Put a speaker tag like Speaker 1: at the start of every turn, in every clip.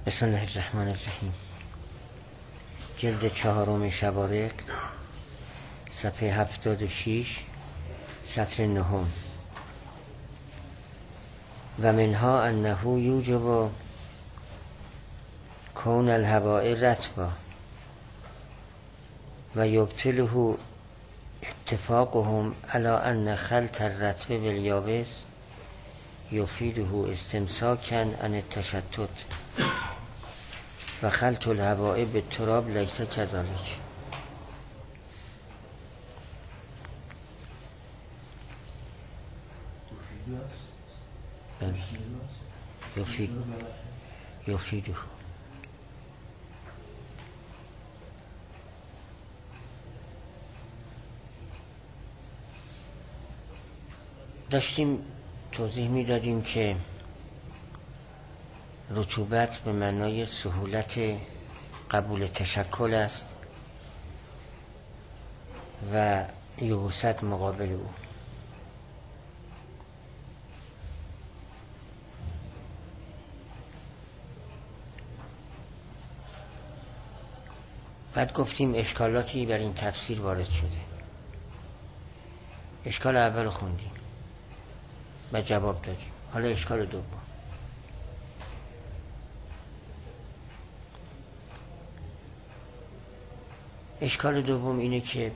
Speaker 1: بسم الله الرحمن الرحیم. جلد 4 شبارق، صفحه 76، سطر 9. و منها انه یوجب کون الهواء رطبا و یبطله اتفاقهم على ان خلط الرطب بالیابس یفیده استمساکا عن التشتت و خلط الهواء بالتراب لیس کذلک. یفیده. داشتیم توضیح میدادیم که رطوبت به معنای سهولت قبول تشکل است و یبوست مقابل او. بعد گفتیم اشکالاتی بر این تفسیر وارد شده. اشکال اول خوندیم و جواب دادیم. حالا اشکال دوم. اشکال دوم اینه که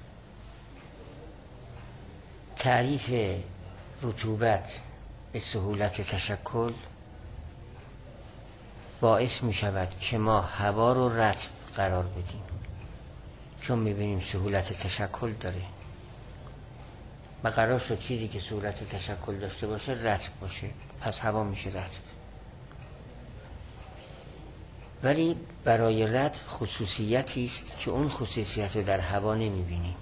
Speaker 1: تعریف رطوبت به سهولت تشکل باعث می شود که ما هوا رو رطب قرار بدیم، چون می بینیم سهولت تشکل داره و قرار شد چیزی که سهولت تشکل داشته باشه رطب باشه، پس هوا میشه رطب. ولی برای رطب خصوصیتی است که اون خصوصیت رو در هوا نمیبینیم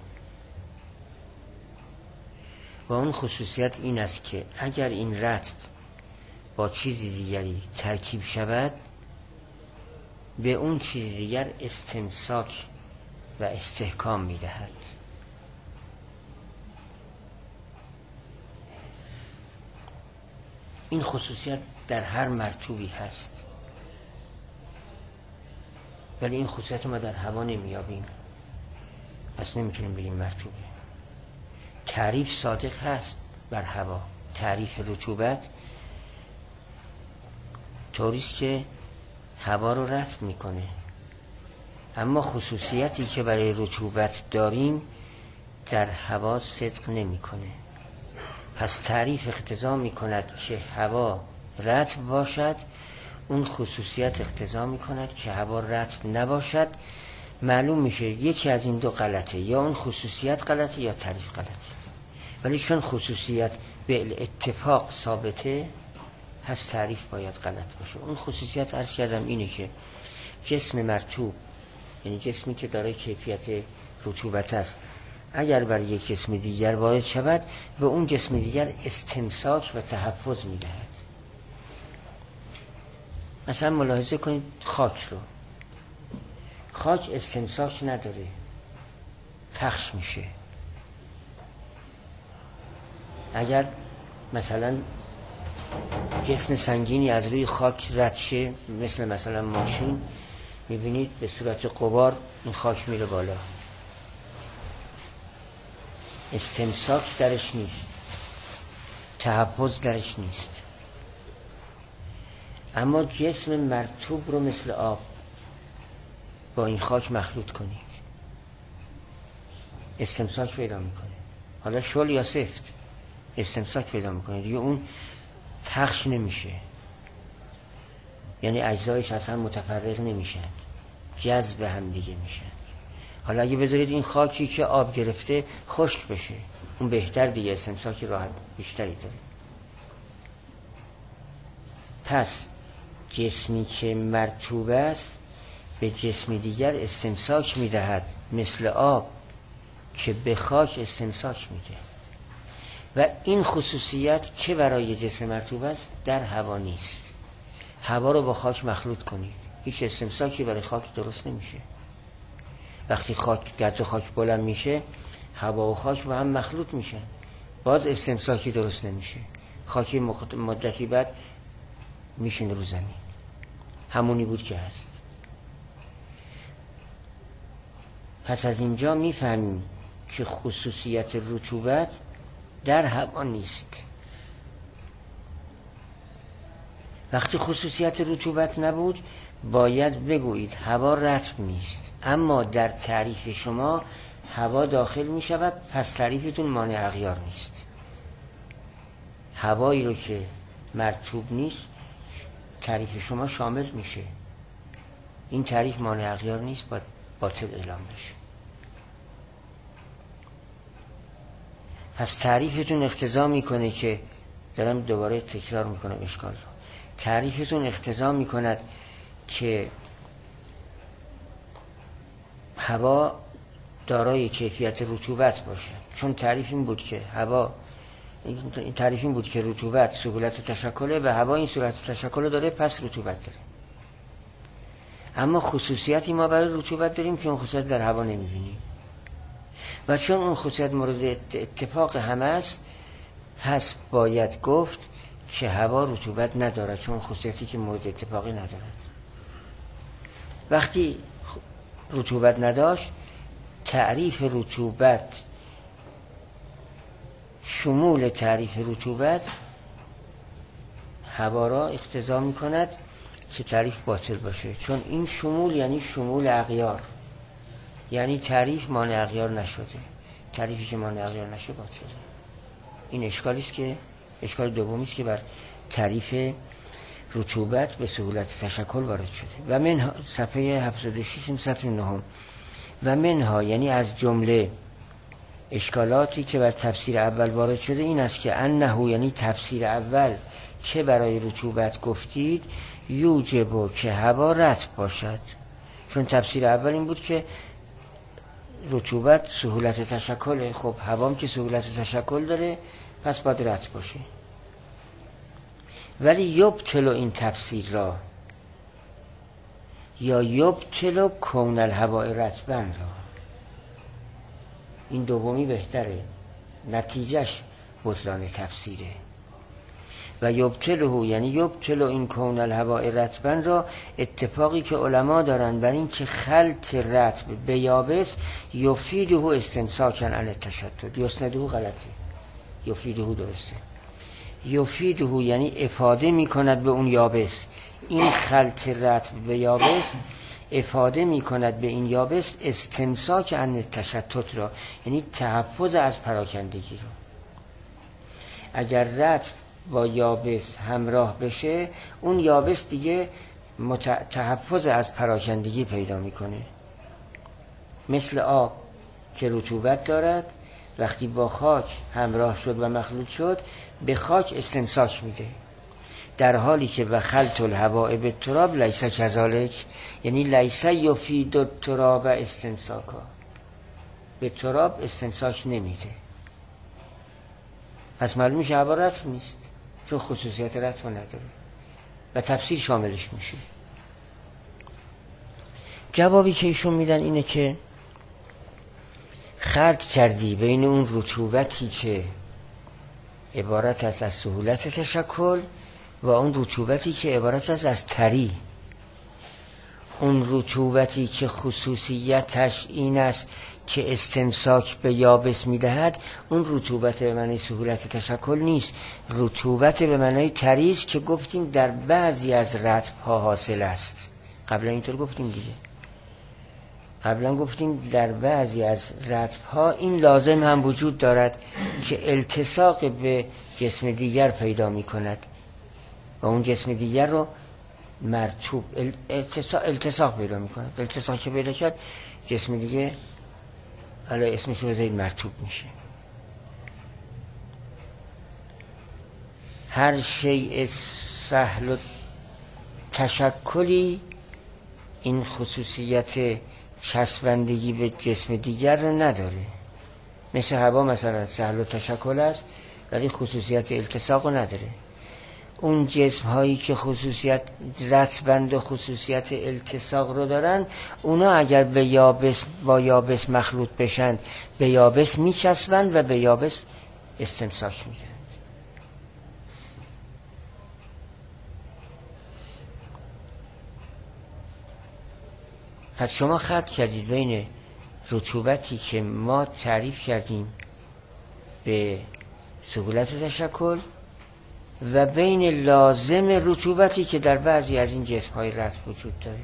Speaker 1: و اون خصوصیت این است که اگر این رطب با چیزی دیگری ترکیب شود به اون چیز دیگر استمساک و استحکام میدهد. این خصوصیت در هر مرطوبی هست، ولی این خصوصیت ما در هوا نمیابیم، پس نمیتونیم بگیم مرطوبه. تعریف صادق هست بر هوا. تعریف رطوبت طوریست که هوا رو رطب میکنه، اما خصوصیتی که برای رطوبت داریم در هوا صدق نمیکنه. پس تعریف اقتضا میکند که هوا رطب باشد، اون خصوصیت اقتضا میکند که هوا رطب نباشد. معلوم میشه یکی از این دو غلطه، یا اون خصوصیت غلطه یا تعریف غلطه. ولی چون خصوصیت به اتفاق ثابته، پس تعریف باید غلط باشه. اون خصوصیت عرض کردم اینه که جسم مرطوب، یعنی جسمی که داره کیفیت رطوبت است، اگر بر یک جسم دیگر وارد شود به اون جسم دیگر استمساک و تحفظ میدهد. مثلا ملاحظه کنید خاک رو. خاک استمساک نداره، پخش میشه. اگر مثلا جسم سنگینی از روی خاک رد شه، مثلا ماشین، میبینید به صورت غبار این خاک میره بالا. استمساک درش نیست، تحفظ درش نیست. اما جسم مرطوب رو مثل آب با این خاک مخلوط کنید، استمساک پیدا میکنه. حالا شل یا سفت استمساک پیدا میکنه دیگه، اون پخش نمیشه، یعنی اجزایش اصلا متفرق نمیشن، جذب هم دیگه میشن. حالا اگه بذارید این خاکی که آب گرفته خشک بشه، اون بهتر دیگه، استمساک راحت بیشتری داره. پس جسمی که مرطوب است به جسم دیگر استمساک میدهد، مثل آب که به خاک استمساک میده. و این خصوصیت که برای جسم مرطوب است در هوا نیست. هوا رو با خاک مخلوط کنید، هیچ استمساکی برای خاک درست نمیشه. وقتی خاک گرد و خاک بلند میشه، هوا و خاک با هم مخلوط میشن، باز استمساکی درست نمیشه. خاکی مدتی بعد میشین رو زمین. همونی بود که هست. پس از اینجا میفهمیم که خصوصیت رطوبت در هوا نیست. وقتی خصوصیت رطوبت نبود باید بگویید هوا رطب نیست، اما در تعریف شما هوا داخل می شود، پس تعریفتون مانع اغیار نیست. هوایی رو که مرطوب نیست تعریف شما شامل میشه. این تعریف مانع اغیار نیست، باید باطل اعلام بشه. پس تعریفتون اقتضا میکنه که، دارم دوباره تکرار میکنم اشکال رو، تعریفتون اقتضا میکند که هوا دارای کیفیت رطوبت باشه، چون تعریف این بود که هوا، تعریف این بود که رطوبت سهولت تشکله و هوا این سهولت تشکل داره، پس رطوبت داره. اما خصوصیتی ما برای رطوبت داریم که اون خصوصیت در هوا نمیبینیم و چون اون خصوصیت مورد اتفاق همه است، پس باید گفت که هوا رطوبت نداره، چون خصوصیتی که مورد اتفاقی نداره. وقتی رطوبت نداشت، تعریف رطوبت، شمول تعریف رطوبت هوا را اقتضا می کند که تعریف باطل باشه، چون این شمول یعنی شمول اغیار، یعنی تعریف مانع اغیار نشده. تعریفی که مانع اغیار نشه باطله. این اشکالی است که، اشکال دومی است که بر تعریف رطوبت به سهولت تشکل وارد شده. و منها، صفحه 76 سطر 9، و منها یعنی از جمله اشکالاتی که بر تفسیر اول وارد شده این است که انه یعنی تفسیر اول که برای رطوبت گفتید یوجب که هوا رطب باشد، چون تفسیر اول این بود که رطوبت سهولت تشکله. خب هوام که سهولت تشکل داره پس باید رطب باشه. ولی یبطل این تفسیر را یا یبطل کون الهواء رطبا را، این دومی بهتره، نتیجهش بطلان تفسیره. و یبطله یعنی یبطل این کون الهواء رطبا را، اتفاقی که علما دارن بر این که خلط رطب به یابس یفیده استمساکا عن التشتت. یسنده غلطه، یفیده درسته. یفیده یعنی افاده می کند به اون یابس. این خلط رطب به یابس افاده می کند به این یابس استمساک عن التشتت را، یعنی تحفظ از پراکندگی را. اگر رطب با یابس همراه بشه، اون یابس دیگه تحفظ از پراکندگی پیدا میکنه. مثل آب که رطوبت دارد، وقتی با خاک همراه شد و مخلوط شد به خاک استمساک میده، در حالی که به خلط الهواء بالتراب لیس کذالک، یعنی لیس یفید التراب استمساکا، به تراب استمساک نمیده. پس معلوم میشه هوا رطب نیست، چون خصوصیت رطب نداره و تفسیر شاملش میشه. جوابی که ایشون میدن اینه که خلط کردی بین اون رطوبتی که عبارت است از سهولت تشکل و اون رطوبتی که عبارت است از تری. اون رطوبتی که خصوصیتش این است که استمساک به یابس میدهد، اون رطوبت به معنی سهولت تشکل نیست، رطوبت به معنی تری است که گفتیم در بعضی از رطب ها حاصل است. قبلا اینطور گفتیم دیگه، قبلا گفتیم در بعضی از رطب ها این لازم هم وجود دارد که التصاق به جسم دیگر پیدا می کند و اون جسم دیگر رو مرطوب التصاق پیدا می کند. التصاق که پیدا کرد جسم دیگه علی اسمش رو بذارید مرطوب میشه. هر شیء سهل و تشکلی این خصوصیت چسبندگی به جسم دیگر رو نداره. مثل هوا مثلا سهل و تشکل است ولی خصوصیت التصاق رو نداره. اون جسم هایی که خصوصیت رطبند و خصوصیت التصاق رو دارن، اونا اگر به یابس با یابس مخلوط بشن به یابس میچسبند و به یابس استمساک میدن. پس شما خلط کردید بین رطوبتی که ما تعریف کردیم به سهولت تشکل و بین لازم رطوبتی که در بعضی از این جسم‌های رطب وجود داره.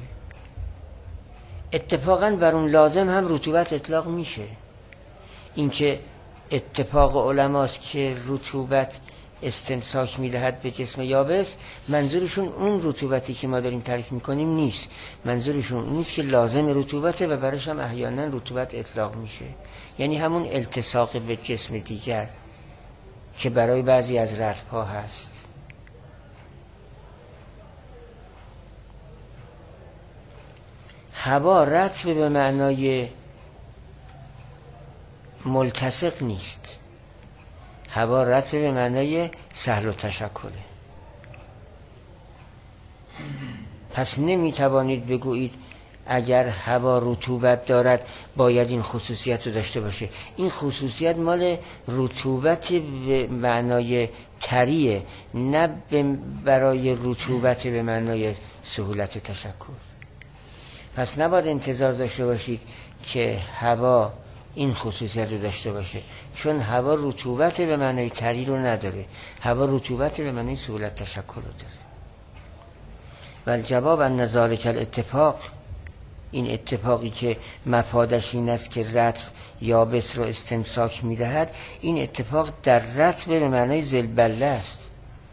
Speaker 1: اتفاقاً بر اون لازم هم رطوبت اطلاق میشه. این که اتفاق علماست که رطوبت استمساک میدهد به جسم یابس، منظورشون اون رطوبتی که ما داریم تعریف میکنیم نیست. منظورشون اون نیست که لازم رطوبته و برایش هم احیانا رطوبت اطلاق میشه. یعنی همون التصاق به جسم دیگر که برای بعضی از رطب‌ها هست. هوا رطب به معنای ملتصق نیست. هوا رطب به معنای سهل و تشکله. پس نمیتوانید بگویید اگر هوا رطوبت دارد باید این خصوصیت رو داشته باشه. این خصوصیت مال رطوبت به معنای طریه، نه برای رطوبت به معنای سهولت تشکل. پس نباید انتظار داشته باشید که هوا این خصوصیت رو داشته باشه، چون هوا رطوبت به معنای طری رو نداره. هوا رطوبت به معنای سهولت تشکل رو داره. و الجواب ان ذلک الاتفاق، این اتفاقی که مفادش این است که رطب یابس رو استمساک میدهد، این اتفاق در رطب به معنای ذلبله است.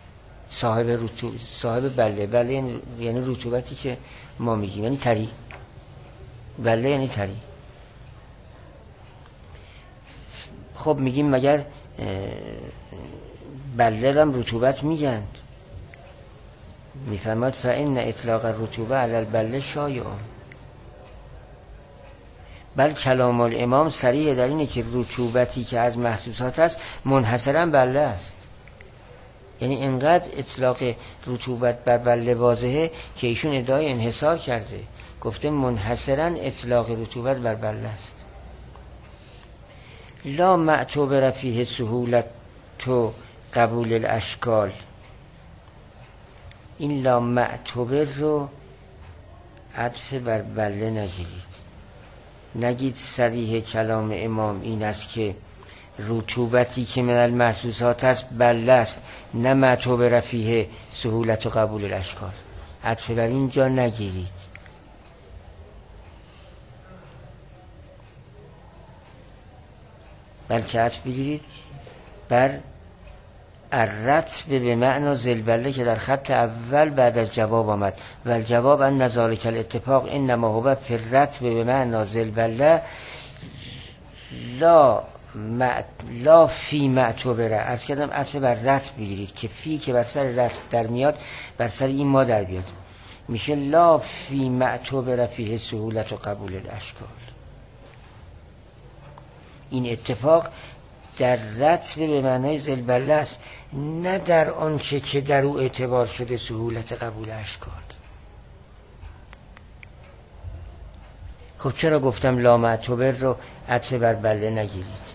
Speaker 1: صاحب بله یعنی رطوبتی که ما میگیم، یعنی طری. بله یعنی طری. خب میگیم مگر بله هم رطوبت میگند؟ میفرماد فإن اطلاق الرطوبه علی البله شایع. بل کلام الامام صریح در اینه که رطوبتی که از محسوسات است منحصرا بله است. یعنی انقدر اطلاق رطوبت بر بله واضحه که ایشون ادعای انحصار کرده، گفته منحصرا اطلاق رطوبت بر بله است. لا معتبر فیه سهولت و قبول الاشکال. این لا معتبر رو عطف بر بله نگیرید. نگید صریح کلام امام این است که رطوبتی که من المحسوسات است بله است، نه معتبر فیه سهولت و قبول الاشکال. عطف بر اینجا نگیرید. بلکه عطف بگیرید بر الرطب به معنی ذلبله که در خط اول بعد از جواب آمد. و الجواب ان ذلک الاتفاق انما هو فی الرطب به معنی ذلبله لا فی معتبره. از کردم عطف بر رطب بگیرید که فی که بر سر رطب در میاد بر سر این ما در بیاد، میشه لا فی معتبره فیه سهولت و قبول الاشکال. این اتفاق در رطب به معنای ذلبله است، نه در آنچه که در او اعتبار شده سهولت قبول اشکال. خب چرا گفتم لا معتبر رو عطف بر بله نگیرید؟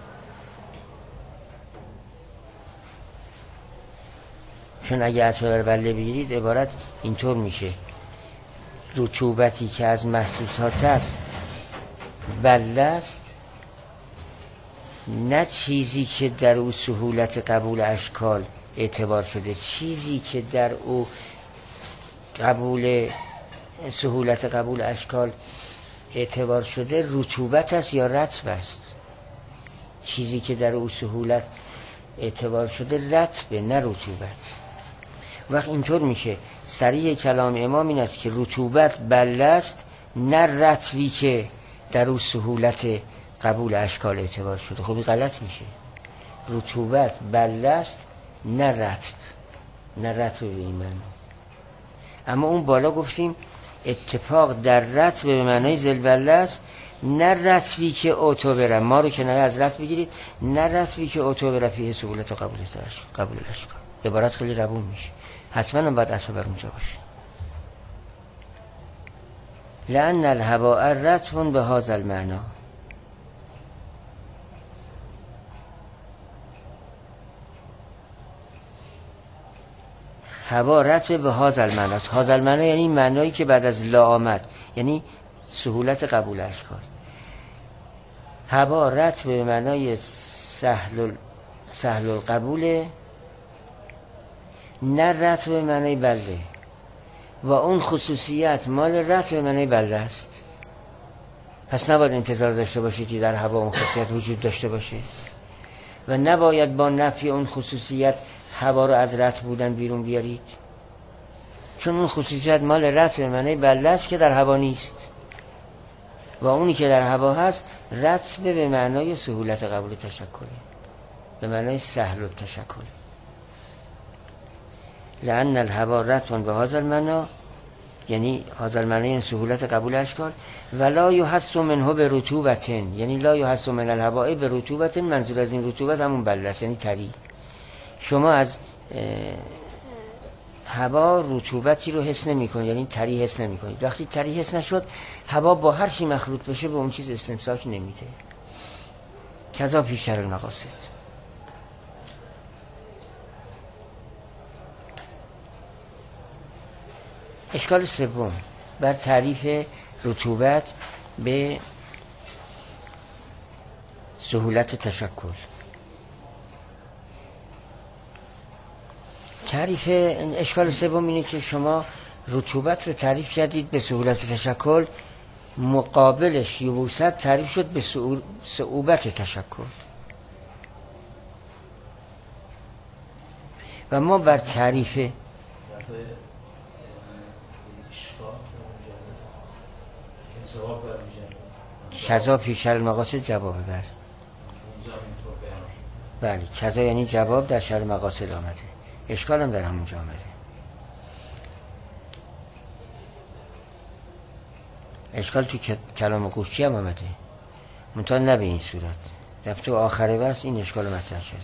Speaker 1: چون اگه عطف بر بله بگیرید عبارت اینطور میشه: رطوبتی که از محسوسات است بله است، نه چیزی که در او سهولت قبول اشکال اعتبار شده. چیزی که در او سهولت قبول اشکال اعتبار شده رطوبت است یا رطب است؟ چیزی که در او سهولت اعتبار شده رطبه، نه رطوبت. وقت اینطور میشه صریح کلام امام این است که رطوبت بله است، نه رطبی که در او سهولت قبول اشکال اعتبار شده. خب این غلط میشه. رطوبت بله است، نه رطب. نه رطب به این معنی. اما اون بالا گفتیم اتفاق در رطب به معنای ذلبله است، نه رطبی که اوتو برم. ما رو کنایه از رطب بگیرید، نه رطبی که اوتو برم فیه سهولت و قبول الاشکال. عبارت خیلی روون میشه. حتما هم باید اصلا بر اونجا باشه. لأن الهواء رطب به هذا المعنی. هوا رطب به هذا المعنی است. هذا المعنی یعنی معنایی که بعد از لا آمد، یعنی سهولت قبول اشکال. هوا رطب به معنای سهل القبوله، نه رطب به معنای بلده، و اون خصوصیت مال رطب به معنای بلده است. پس نباید انتظار داشته باشید که در هوا اون خصوصیت وجود داشته باشه و نباید با نفی اون خصوصیت هوا رو از رطب بودن بیرون بیارید، چون اون خصوصیت مال رطب به معنای بلده است که در هوا نیست، و اونی که در هوا هست رطب به معنای سهولت قبول تشکل، به معنای سهل التشکل. لأن الهوا رطب به هذا المعنی، یعنی هذا المعنی یعنی سهولت قبول اشکال. ولا یحس منه به رطوبت، یعنی لا یحس من الهواء به رطوبت، منظور از این رطوبت همون بلده است، یعنی طری. شما از هوا رطوبتی رو حس نمی کنید، یعنی طری حس نمی کنید. وقتی طری حس نشد، هوا با هر چی مخلوط بشه به اون چیز استمساک نمیده. کذا پیشتر المقاصد. اشکال سوم بر تعریف رطوبت به سهولت تشکل. تعریف اشکال سوم اینه که شما رطوبت رو تعریف کردید به سهولت تشکل، مقابلش یبوست تعریف شد به صعوبت تشکل. و ما بر تعریف کذا پیش المقاصد جواب بله، کذا یعنی جواب در شرح مقاصد آمده، اشکال هم در همونجا آمده. اشکال تو کلام قوچی هم آمده، منتها نه به این صورت. رفت تو آخره بس این اشکال مطرح شده.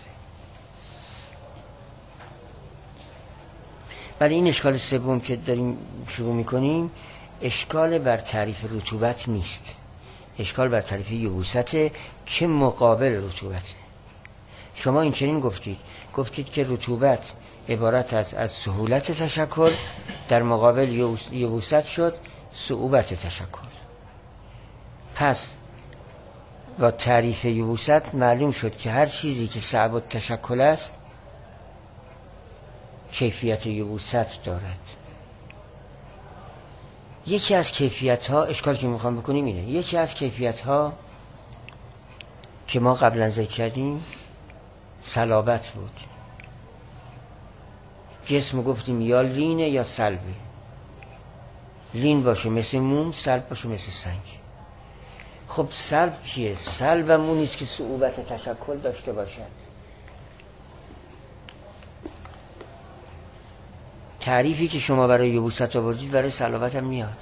Speaker 1: ولی این اشکال سوم که داریم شروع میکنیم اشکال بر تعریف رطوبت نیست، اشکال بر تعریف یبوسته که مقابل رطوبته. شما این چنین گفتید که رطوبت عبارت است از سهولت تشکل، در مقابل یبوست شد صعوبت تشکل. پس با تعریف یبوست معلوم شد که هر چیزی که صعب التشکل است کیفیت یبوست دارد. یکی از کیفیت ها، اشکال که میخوام بکنیم اینه، یکی از کیفیت ها که ما قبلا ذکر کردیم صلابت بود. جسم گفتیم یا لینه یا صلبه. لین باشه مثل موم، صلب باشه مثل سنگ. خب صلب چیه؟ صلب هم اونیست که صعوبت تشکل داشته باشد. تعریفی که شما برای یبوست آوردید برای صلابت هم میاد.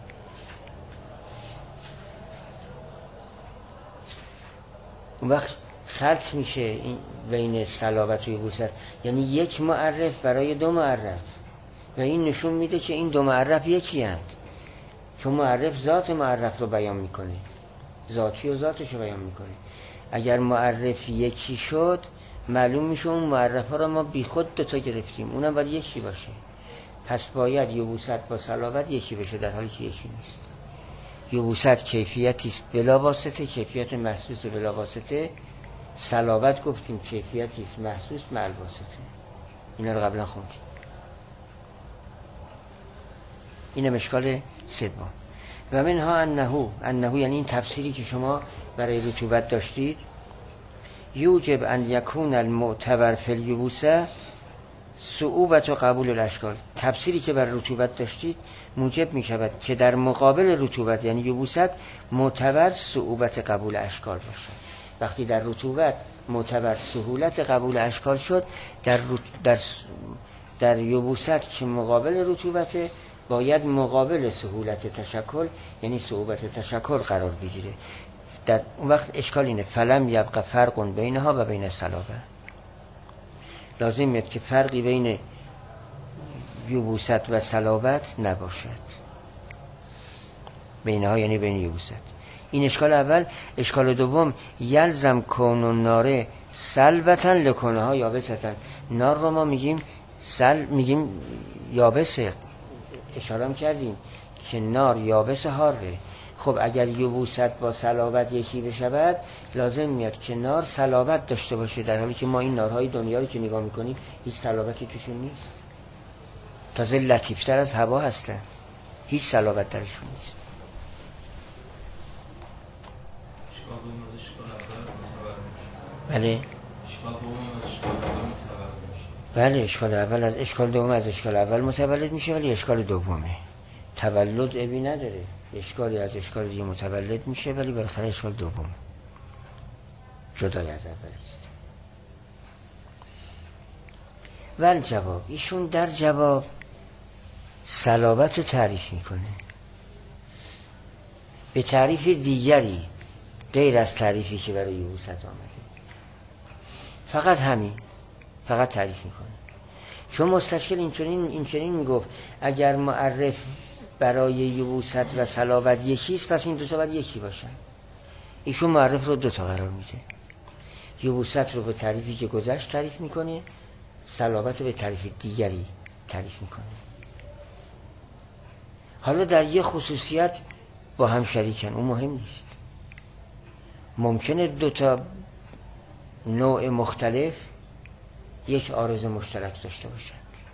Speaker 1: اون وقت خلط میشه این بین صلابت و یبوست، یعنی یک معرف برای دو معرف، و این نشون میده که این دو معرف یکی هست، چون معرف ذات معرف رو بیان میکنه، ذاتی و ذاتش رو بیان میکنه. اگر معرف یکی شد معلوم میشه اون معرف ها رو ما بی خود دوتا گرفتیم، اونم باید یکی باشه. پس باید یبوست با صلابت یکی بشه، در حالی که یکی نیست. یبوست کیفیتی است بلا واسطه، کیفیت محسوس بلا واسطه. صلابت گفتیم کیفیتی است محسوس مع الواسطه. اینا رو قبلا خوندیم. اینم اشکال سوم. و منها انه یعنی این تفسیری که شما برای رطوبت داشتید، یوجب ان یکون المعتبر فی الیبوسه صعوبت و قبول الاشکال. تفسیری که بر رطوبت داشتید موجب می شود که در مقابل رطوبت یعنی یبوست معتبر صعوبت قبول اشکال باشد. وقتی در رطوبت معتبر سهولت قبول اشکال شد، در یبوست که مقابل رطوبت باید مقابل سهولت تشکل یعنی صعوبت تشکل قرار بگیره. در اون وقت اشکال اینه فلم یبقى فرق بینها و بین صلابه. لازم میاد که فرقی بین یبوست و صلابت نباشد. بینها یعنی بین یبوست. این اشکال اول. اشکال دوم یلزم کون النار سلبتا لکنها یابستا. نار رو ما میگیم یابسه. اشاره کردیم که نار یابس حاره، خب اگر یبوست با صلابت یکی بشود لازم میاد که نار صلابت داشته باشه، در حالی که ما این نارهای دنیا رو که نگاه میکنیم هیچ صلابتی توشون نیست، تازه لطیفتر از هوا هستن، هیچ صلابت درشون نیست. بله بله، اشکال اول از اشکال دوم از اشکال اول متولد میشه، ولی اشکال دومه تولد ابی نداره، اشکالی از اشکال دیگه متولد میشه، ولی بالاخره اشکال دوم جدای از اولی است. ول جواب، ایشون در جواب صلابت رو تعریف میکنه به تعریف دیگری غیر از تعریفی که برای یبوست آمده، فقط همین، فقط تعریف میکنه. چون مستشکل این میگفت اگر معرف برای یبوست و صلابت یکیست پس این دوتا باید یکی باشن. ایشون معرف رو دوتا قرار میده، یبوست رو به تعریفی که گذشت تعریف میکنه، صلابت رو به تعریف دیگری تعریف میکنه. حالا در یه خصوصیت با هم شریکن، اون مهم نیست. ممکنه دوتا نوع مختلف یک عارض مشترک داشته باشن.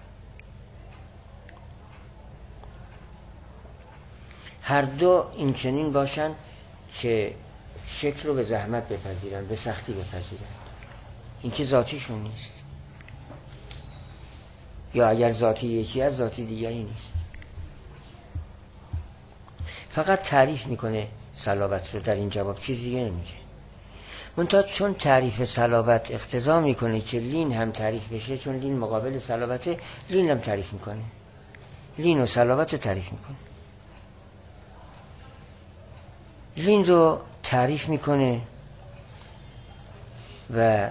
Speaker 1: هر دو این چنین باشن که شکل رو به زحمت بپذیرن، به سختی بپذیرن، این که ذاتیشون نیست، یا اگر ذاتی یکی از ذاتی دیگری نیست. فقط تعریف میکنه صلابت رو در این جواب، چیز دیگه نمیگه. منتها چون تعریف صلابت اقتضا میکنه که لین هم تعریف بشه، چون لین مقابل صلابته، لین هم تعریف میکنه، لین و صلابت رو تعریف میکنه. لین رو تعریف میکنه و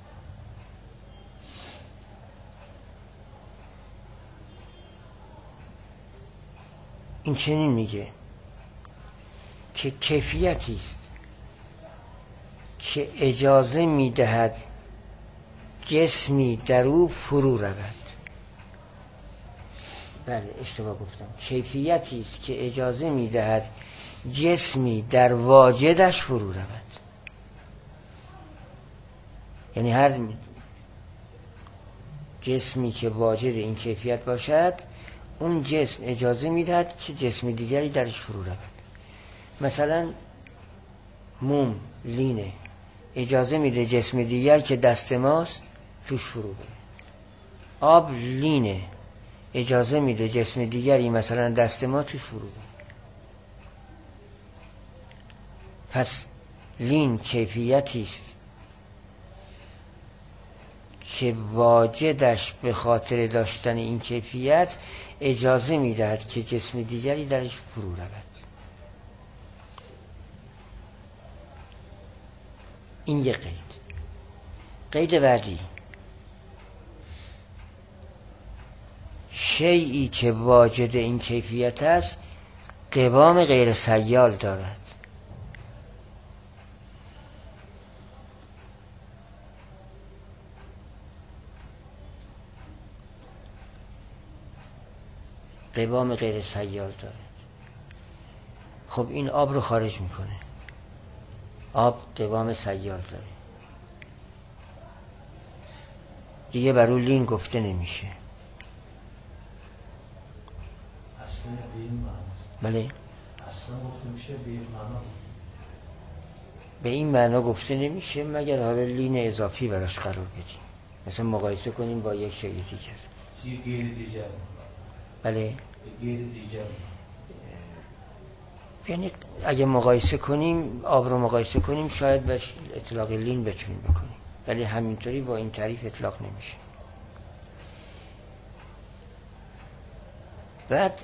Speaker 1: این چنین میگه که کیفیتی است که اجازه میدهد جسمی در او فرو رود. بله اشتباه گفتم، کیفیتی است که اجازه میدهد جسمی در واجدش فرو رود. یعنی هر جسمی که واجد این کیفیت باشد، اون جسم اجازه میدهد که جسم دیگری درش فرو رود. مثلا موم لینه، اجازه میده جسم دیگر که دست ماست توش فرو بره. آب لینه، اجازه میده جسم دیگری مثلا دست ما توش فرو بره. پس لین کیفیتی است که واجدش به خاطر داشتن این کیفیت اجازه میدهد که جسم دیگری درش فرو رود. این یک قید. قید بعدی، شیئی که واجد این کیفیت است قوام غیر سیال دارد. قوام غیر سیال دارد. خب این آب رو خارج میکنه، آب قوام سیال داره، دیگه بر اون لین گفته نمیشه.
Speaker 2: اصلا به این معنی.
Speaker 1: بله
Speaker 2: اصلا گفته میشه به این معنا.
Speaker 1: به این معنا گفته نمیشه مگر حالا لین اضافی براش قرار بدیم، مثلا مقایسه کنیم با یک شی دیگر.
Speaker 2: غیر دیگر.
Speaker 1: بله
Speaker 2: غیر دیگر.
Speaker 1: یعنی اگه مقایسه کنیم، آب رو مقایسه کنیم، شاید بهش اطلاق لین بتونیم بکنیم، ولی همینطوری با این تعریف اطلاق نمیشه. بعد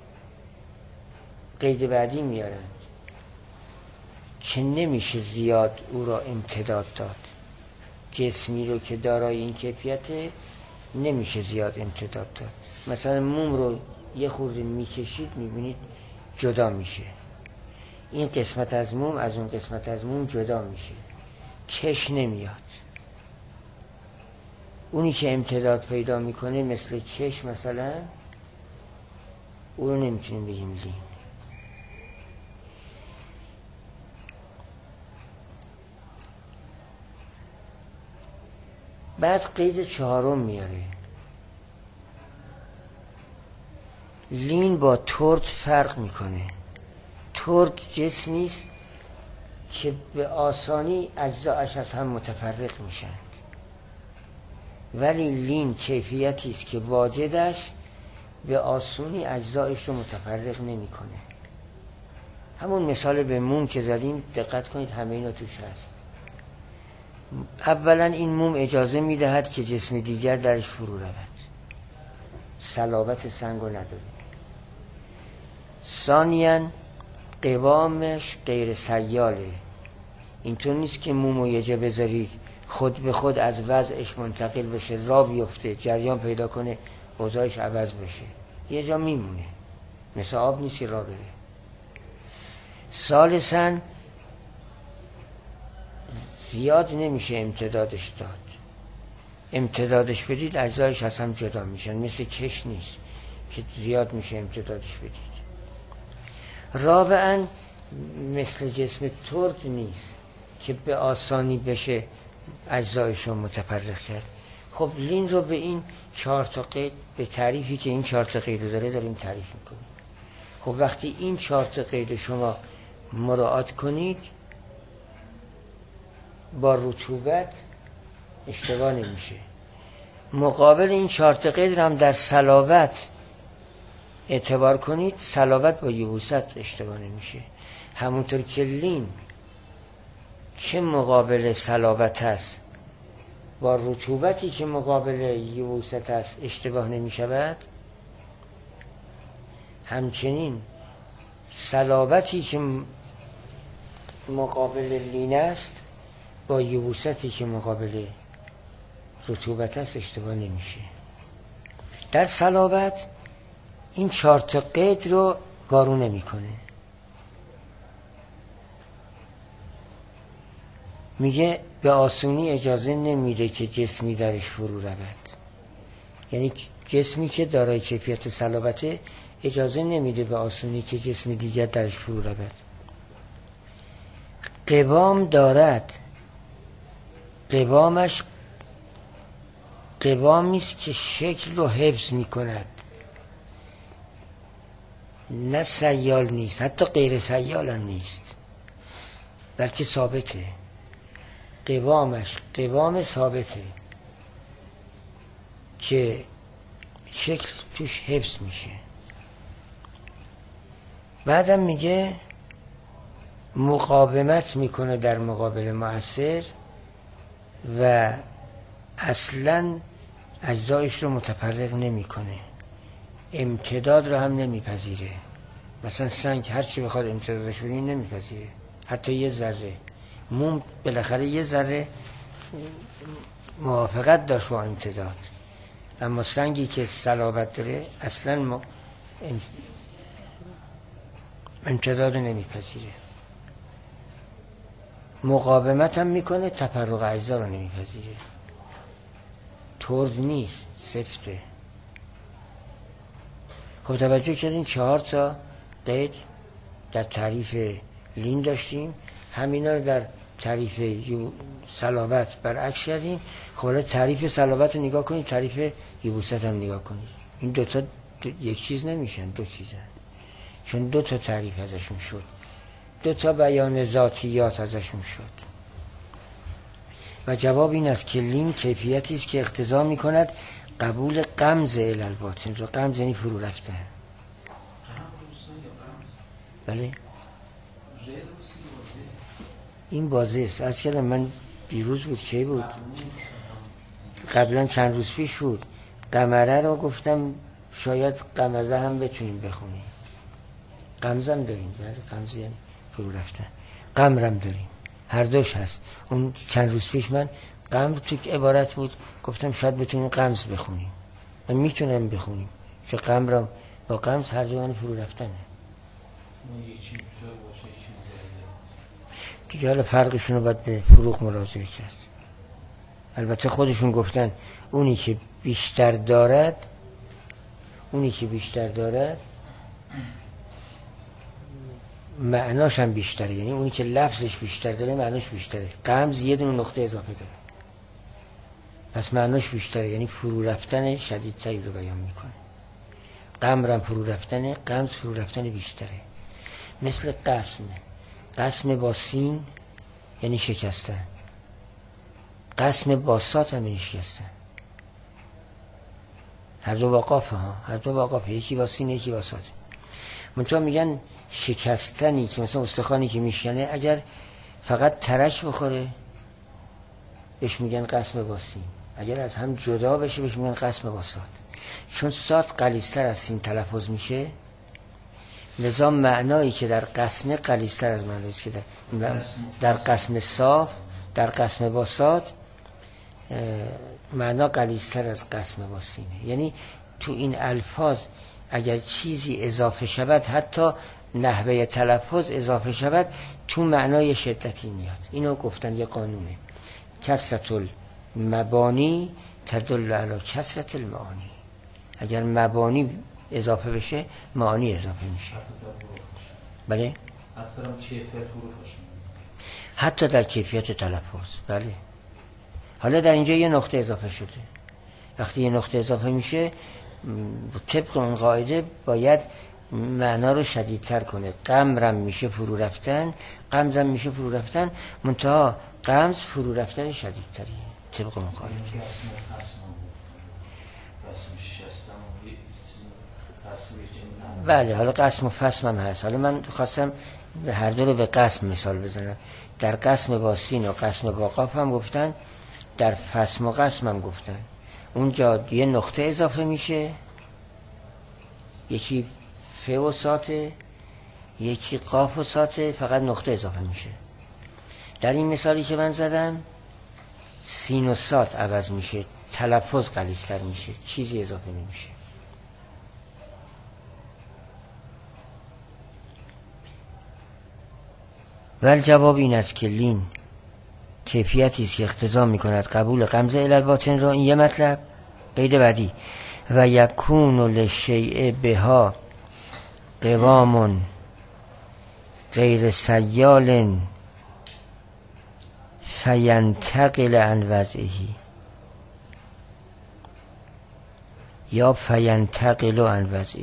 Speaker 1: قید بعدی میارند که نمیشه زیاد او را امتداد داد. جسمی رو که دارای این کیفیته نمیشه زیاد امتداد داد. مثلا موم رو یه خورده میکشید میبینید جدا میشه، این قسمت از موم از اون قسمت از موم جدا میشه، کش نمیاد. اونی که امتداد پیدا میکنه مثل کش مثلا، اون رو نمیتونیم بگیم لین. بعد قید چهارم میاره. لین با ترد فرق میکنه. ترد جسمی است که به آسانی اجزایش از هم متفرق میشن، ولی لین کیفیتی است که واجدش به آسونی اجزایش رو متفرق نمیکنه. همون مثال به موم که زدیم دقت کنید همه اینا توش هست. اولا این موم اجازه میدهد که جسم دیگر درش فرو رود، صلابت سنگو نداره. ثانیاً قوامش غیر سیاله، اینطور نیست که مومو یه جا بذارید خود به خود از وضعش منتقل بشه، را بیفته، جریان پیدا کنه، اوضاعش عوض بشه، یه جا میمونه، مثل آب نیست که را بره. ثالثاً زیاد نمیشه امتدادش داد. امتدادش بدید اجزایش از هم جدا میشن، مثل کش نیست که زیاد میشه امتدادش بدید. رابعاً مثل جسم ترد نیست که به آسانی بشه اجزایش رو متفرق کرد. خب لین رو به این 4 تا قید، به تعریفی که این 4 تا قید رو داره داریم تعریف میکنیم. خب وقتی این 4 تا قید شما مراعات کنید با رطوبت اشتباه نمیشه. مقابل این 4 تا قید رو هم در صلابت اعتبار کنید، صلابت با یبوست اشتباه نمیشه. همونطور که لین که مقابل صلابت هست با رطوبتی که مقابل یبوست هست اشتباه نمیشود، همچنین صلابتی که مقابل لین است با یبوستی که مقابل رطوبت است اشتباه نمیشه. در صلابت این 4 تا قید رو وارو نمیکنه. میگه به آسونی اجازه نمیده که جسمی درش فرو رود. یعنی جسمی که دارای کیفیت صلابته اجازه نمیده به آسونی که جسم دیگر درش فرو رود. قوام دارد، قوامش قوامی است که شکل رو حفظ میکند، نه سیال نیست، حتی غیر سیال هم نیست، بلکه ثابته. قوامش قوام ثابته که شکل توش حفظ میشه. بعدم میگه مقاومت میکنه در مقابل مؤثر و اصلا اجزایش رو متفرق نمیکنه، امتداد رو هم نمیپذیره. مثلا سنگ هرچی بخواد امتدادش بدین نمیپذیره، حتی یه ذره. موم بالاخره یه ذره موافقت داشت با امتداد، اما سنگی که صلابت داره اصلا امتداد رو نمیپذیره. مقاومت هم میکنه، تفرق اجزا رو نمیپذیره. ترد نیست، سفته. خب توجه کردین 4 تا قید در تعریف لین داشتیم، همینا رو در تعریف صلابت برعکس کردیم. خب حالا تعریف صلابت رو نگاه کنید، تعریف یبوست هم نگاه کنید. این دوتا یک چیز نمیشن، دو چیزن، چون 2 تا تعریف ازشون شد، 2 تا بیان ذاتیات ازشون شد. و جواب این است که لین کیفیتی است که اقتضا میکند قبول غمز الالباطن رو. غمز یعنی فرو رفته. بله این بازه است. از کردم من دیروز بود، چه بود؟ قبلا چند روز پیش بود. قمره رو گفتم شاید قمزه هم بتونیم بخونیم. قمزم داریم، بله قمزه یعنی فرو رفته. قمرم داریم، هر دوش هست. اون چند روز پیش من قمر تو عبارت بود، گفتم شاید بتونیم قمز بخونیم. من میتونم بخونیم چون قمرم با قمز هر دو من فرو رفتنه دیگه. حالا فرقشون رو باید به فروغ مراجعه کرد. البته خودشون گفتن اونی که بیشتر دارد، اونی که بیشتر دارد معناش هم بیشتره، یعنی اونی که لفظش بیشتر داره معناش بیشتره. قمز یه دونه نقطه اضافه داره. پس معناش بیشتره، یعنی فرو رفتن شدیدتری رو بیان میکنه. قمرم فرو رفتن، قمز فرو رفتن بیشتره. مثل قسم با سین یعنی شکستن، قسم با صاد هم یعنی شکستن. هر دو با قافه ها، هر دو با قافه، یکی با سین یکی با صاد. منتها میگن شکستنی که مثلا استخوانی که میشکنه اگر فقط ترک بخوره بهش میگن قسم با سین، اگر از هم جدا بشه بهش میگن قسم با صاد. چون صاد غلیظ‌تر از سین تلفظ میشه، لذا معنایی که در قسم غلیظ‌تر از معنایی است که در قسم صاف، در قسم با صاد معنا غلیظ‌تر از قسم با سینه. یعنی تو این الفاظ اگر چیزی اضافه شود، حتی نحوه تلفظ اضافه شود، تو معنای شدتی میاد. اینو گفتن یه قانونه، کثرت المبانی تدل علی کثرت المعانی. اگر مبانی اضافه بشه معانی اضافه میشه. بله؟ حتی در کیفیت تلفظ. بله. حالا در اینجا یه نقطه اضافه شده. وقتی یه نقطه اضافه میشه طبق اون قاعده باید معنا رو شدیدتر کنه. قمرم میشه فرو رفتن، قمزم میشه فرو رفتن، منتها قمز فرو رفتن شدیدتریه طبق اون قاعده. بله، حالا قسم و فسم هم هست. حالا من خواستم هر دو رو به قسم مثال بزنم. در قسم با سین و قسم با قاف هم گفتن، در فسم و قسم هم گفتن. اونجا یه نقطه اضافه میشه، یکی ف و ساته، یکی قاف و ساته، فقط نقطه اضافه میشه. در این مثالی که من زدم سین و سات عوض میشه، تلفظ غلیظ‌تر میشه، چیزی اضافه نمیشه. ول جواب این است که لین کیفیتی است که اقتضا میکند قبول غمزه الی الباطن را. این یه مطلب. قید بعدی و یکون للشیء بها قوام غیر سیال فینتقل عن وضعه، یا فینتقل عن وضعه.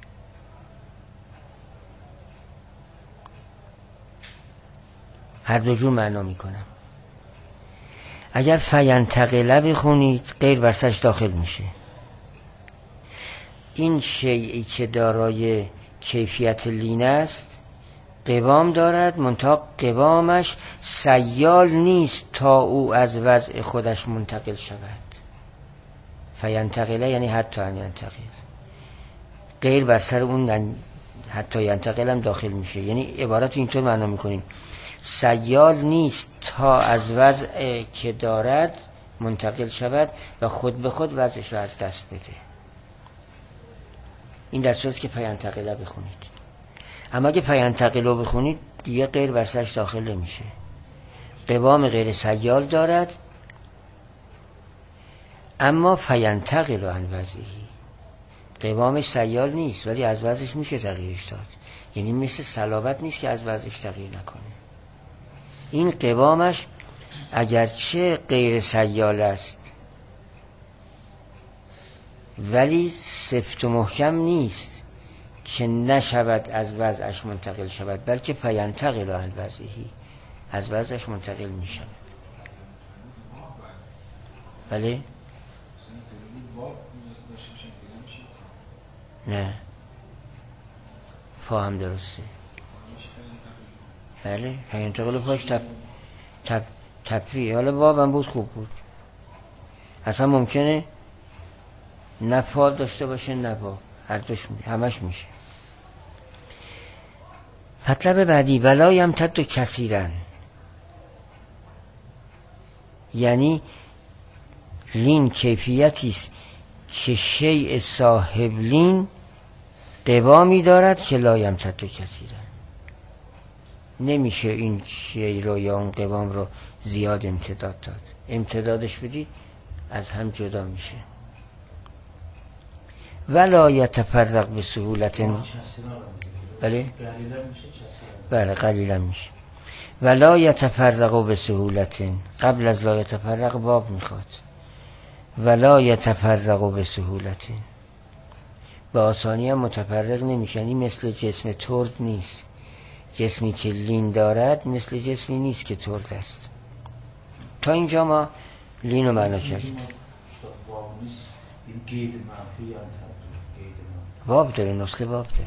Speaker 1: هر دو جور معنا میکنم. اگر فینتقل بخونید غیر بر سرش داخل میشه. این شیئی که دارای کیفیت لین است قوام دارد، منتها قوامش سیال نیست تا او از وضع خودش منتقل شود. فینتقل یعنی حتی ینتقل، غیر بر سر اون حتی ینتقل هم داخل میشه. یعنی عبارت اینطور معنا میکنیم سیال نیست تا از وضع که دارد منتقل شود و خود به خود وضعش رو از دست بده. این در صورتی که فینتقل بخونید. اما اگه فینتقل رو بخونید دیگه غیر بر سرش داخل نمیشه. قوام غیر سیال دارد اما فینتقل عن وضعه، قوامش سیال نیست ولی از وضعش میشه تغییرش داد. یعنی مثل صلابت نیست که از وضعش تغییر نکنه. این قوامش اگرچه غیر سیال است ولی سفت و محکم نیست که نشود از وضعش منتقل شود، بلکه فینتقل عن وضعه، از وضعش منتقل می شود. بله؟ نه، فاهم درسته. بله، فینتقل پاش تفریع. حالا بابم بود خوب بود. اصلا ممکنه نه فا داشته باشه نه با، هر دوش همش میشه. مطلب بعدی ولا یمتد کثیرا، یعنی لین کیفیتی است که شیء صاحب لین قوامی دارد که لا یمتد کثیرا. نمیشه این شیء رو یا اون قوام رو زیاد امتداد داد. امتدادش بدید از هم جدا میشه. ولا یتفرق به سهولت. بله؟ بله قلیلا میشه. ولا یتفرق به سهولت. قبل از لا یتفرق باب میخواد. ولا یتفرق به سهولت، به آسانی هم متفرق نمیشن. این مثل جسم ترد نیست. جسمی که لین دارد مثل جسمی نیست که ترد است. تا اینجا ما لین رو معنا کردیم. باب داره، نسخه باب داره.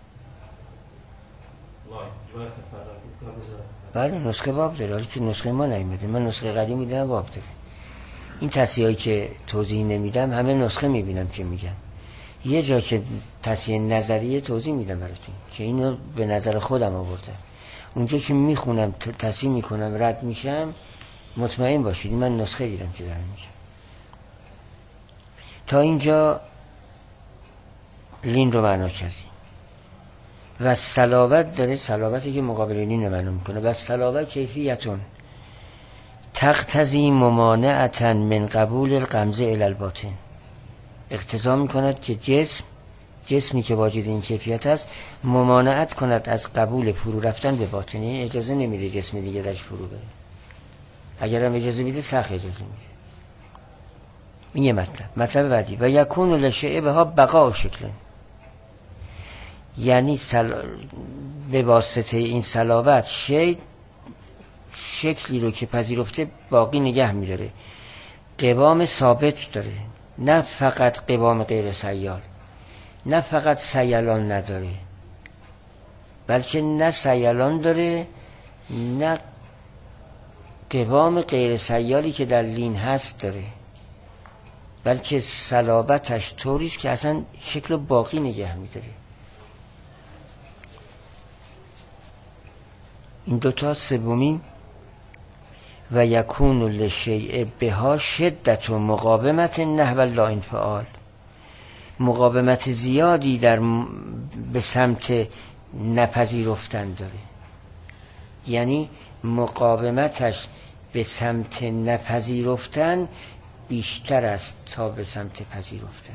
Speaker 1: بله نسخه باب داره، حالی که نسخه ما نیومده. من نسخه قدیم میدم باب داره. این تصحیحایی که توضیح نمیدم همه نسخه میبینم که میگم. یه جا که تصحیح نظریه توضیح میدم براتون که اینو به نظر خودم آوردم. اونجا که میخونم تصحیح میکنم رد میشم مطمئن باشید من نسخه دیدم که دارم میگم. تا اینجا لین رو معنا کردیم. و صلابت داره، صلابتی که مقابل لین معنا میکنه. و صلابت کیفیتون تقتضی ممانعتا من قبول الغمزه الی الباطن، اقتضا میکند که جسمی که واجد این کیفیت است ممانعت کند از قبول فرو رفتن به باطن. یعنی اجازه نمیده جسم دیگه درش فرو بره. اگر هم اجازه میده سخت اجازه میده. این یه مطلب بعدی. و یکون لشیء بها بقاء شکل، یعنی به واسطه این صلابت شکلی رو که پذیرفته باقی نگه میداره، قوام ثابت داره، نه فقط قوام غیر سیال، نه فقط سیلان نداره، بلکه نه سیلان داره نه قوام غیر سیالی که در لین هست داره، بلکه صلابتش طوریست که اصلا شکل باقی نگه میداره. این دوتا. سومی و یکون لشیء بها شدت و مقاومت نحو لا انفعال، مقاومت زیادی به سمت نپذیرفتن داره. یعنی مقاومتش به سمت نپذیرفتن بیشتر است تا به سمت پذیرفتن.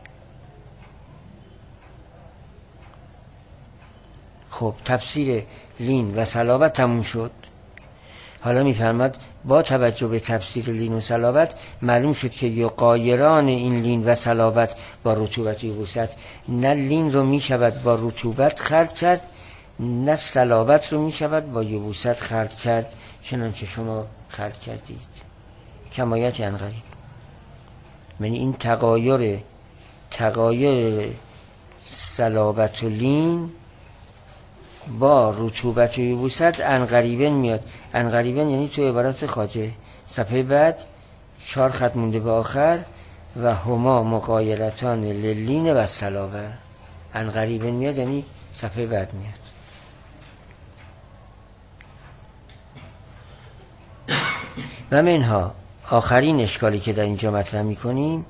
Speaker 1: خب تفسیر لین و صلابت تموم شد. حالا میفرماد با توجه به تفسیر لین و صلابت معلوم شد که یقایران این لین و صلابت با رطوبت و یبوست، نه لین رو میشود با رطوبت خلط کرد نه صلابت رو میشود با یبوست خلط کرد، چنانچه شما خلط کردید. کمایت انقریب، یعنی این تغایر صلابت و لین با رطوبت و یبوست انقریبن میاد. انقریبن یعنی تو عبارت خواجه صفحه بعد 4 خط مونده به آخر و هما مقایرتان للین و صلابه. انقریبن میاد یعنی صفحه بعد میاد. و منها آخرین اشکالی که در اینجا مطرح میکنیم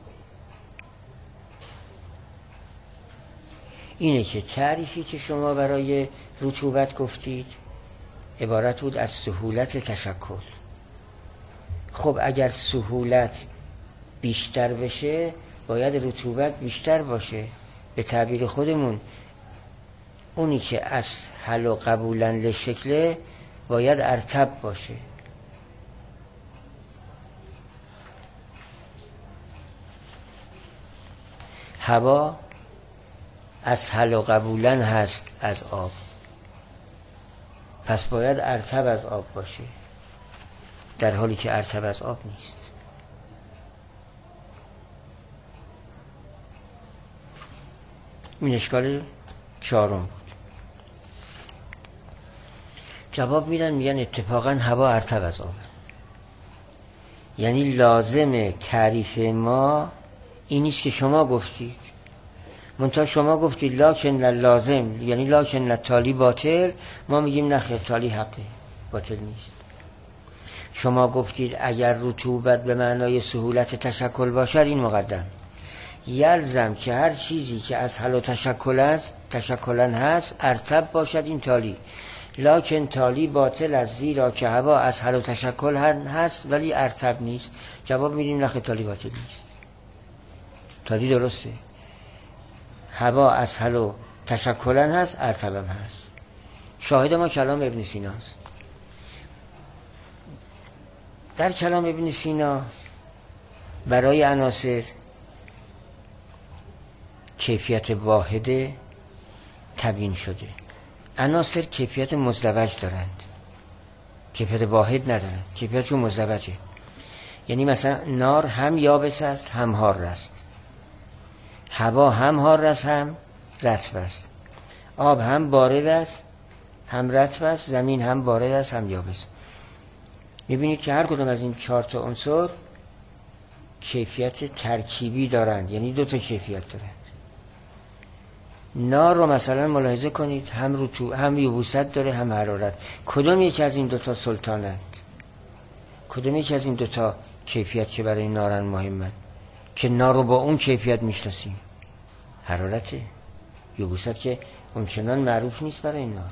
Speaker 1: اینه که تعریفی که شما برای رطوبت گفتید عبارت بود از سهولت تشکل. خب اگر سهولت بیشتر بشه باید رطوبت بیشتر باشه. به تعبیر خودمون اونی که از حل و قبولن لشکله باید ارتب باشه. هوا از حل و قبولن هست از آب، پس باید ارتب از آب باشه، در حالی که ارتب از آب نیست. این اشکال 4 بود. جواب میگن اتفاقا هوا ارتب از آب، یعنی لازم تعریف ما این نیست که شما گفتید. منتها شما گفتید لاکن لازم، یعنی لاکن تالی باطل، ما میگیم نخیر تالی حقه، باطل نیست. شما گفتید اگر رطوبت به معنای سهولت تشکل باشد، این مقدم یلزم که هر چیزی که از حل و تشکلن هست ارتب باشد، این تالی. لاکن تالی باطل است، زیرا که هوا از حل و تشکل هست ولی ارتب نیست. جواب میدیم نخیر تالی باطل نیست، تالی درسته. هوا از حل و تشکلن هست، ارتبم هست. شاهد ما کلام ابن سیناست. در کلام ابن سینا برای عناصر کیفیت واحده تبیین شده. عناصر کیفیت مزدوج دارند، کیفیت واحد ندارند، کیفیتشون مزدوجه. یعنی مثلا نار هم یابس است هم حار است، هوا هم حار است هم رطب است، آب هم بارد است هم رطب است، زمین هم بارد است هم یابس. میبینید که هر کدوم از این 4 تا عنصر کیفیت ترکیبی دارند، یعنی 2 تا کیفیت دارند. نار رو مثلا ملاحظه کنید، هم یبوست داره هم حرارت. کدوم یکی از این 2 تا سلطانند؟ کدوم یکی از این 2 تا کیفیت که برای نارن مهمن که نار رو با اون کیفیت میشناسیم؟ حرارته. یبوست که اونچنان معروف نیست برای نار.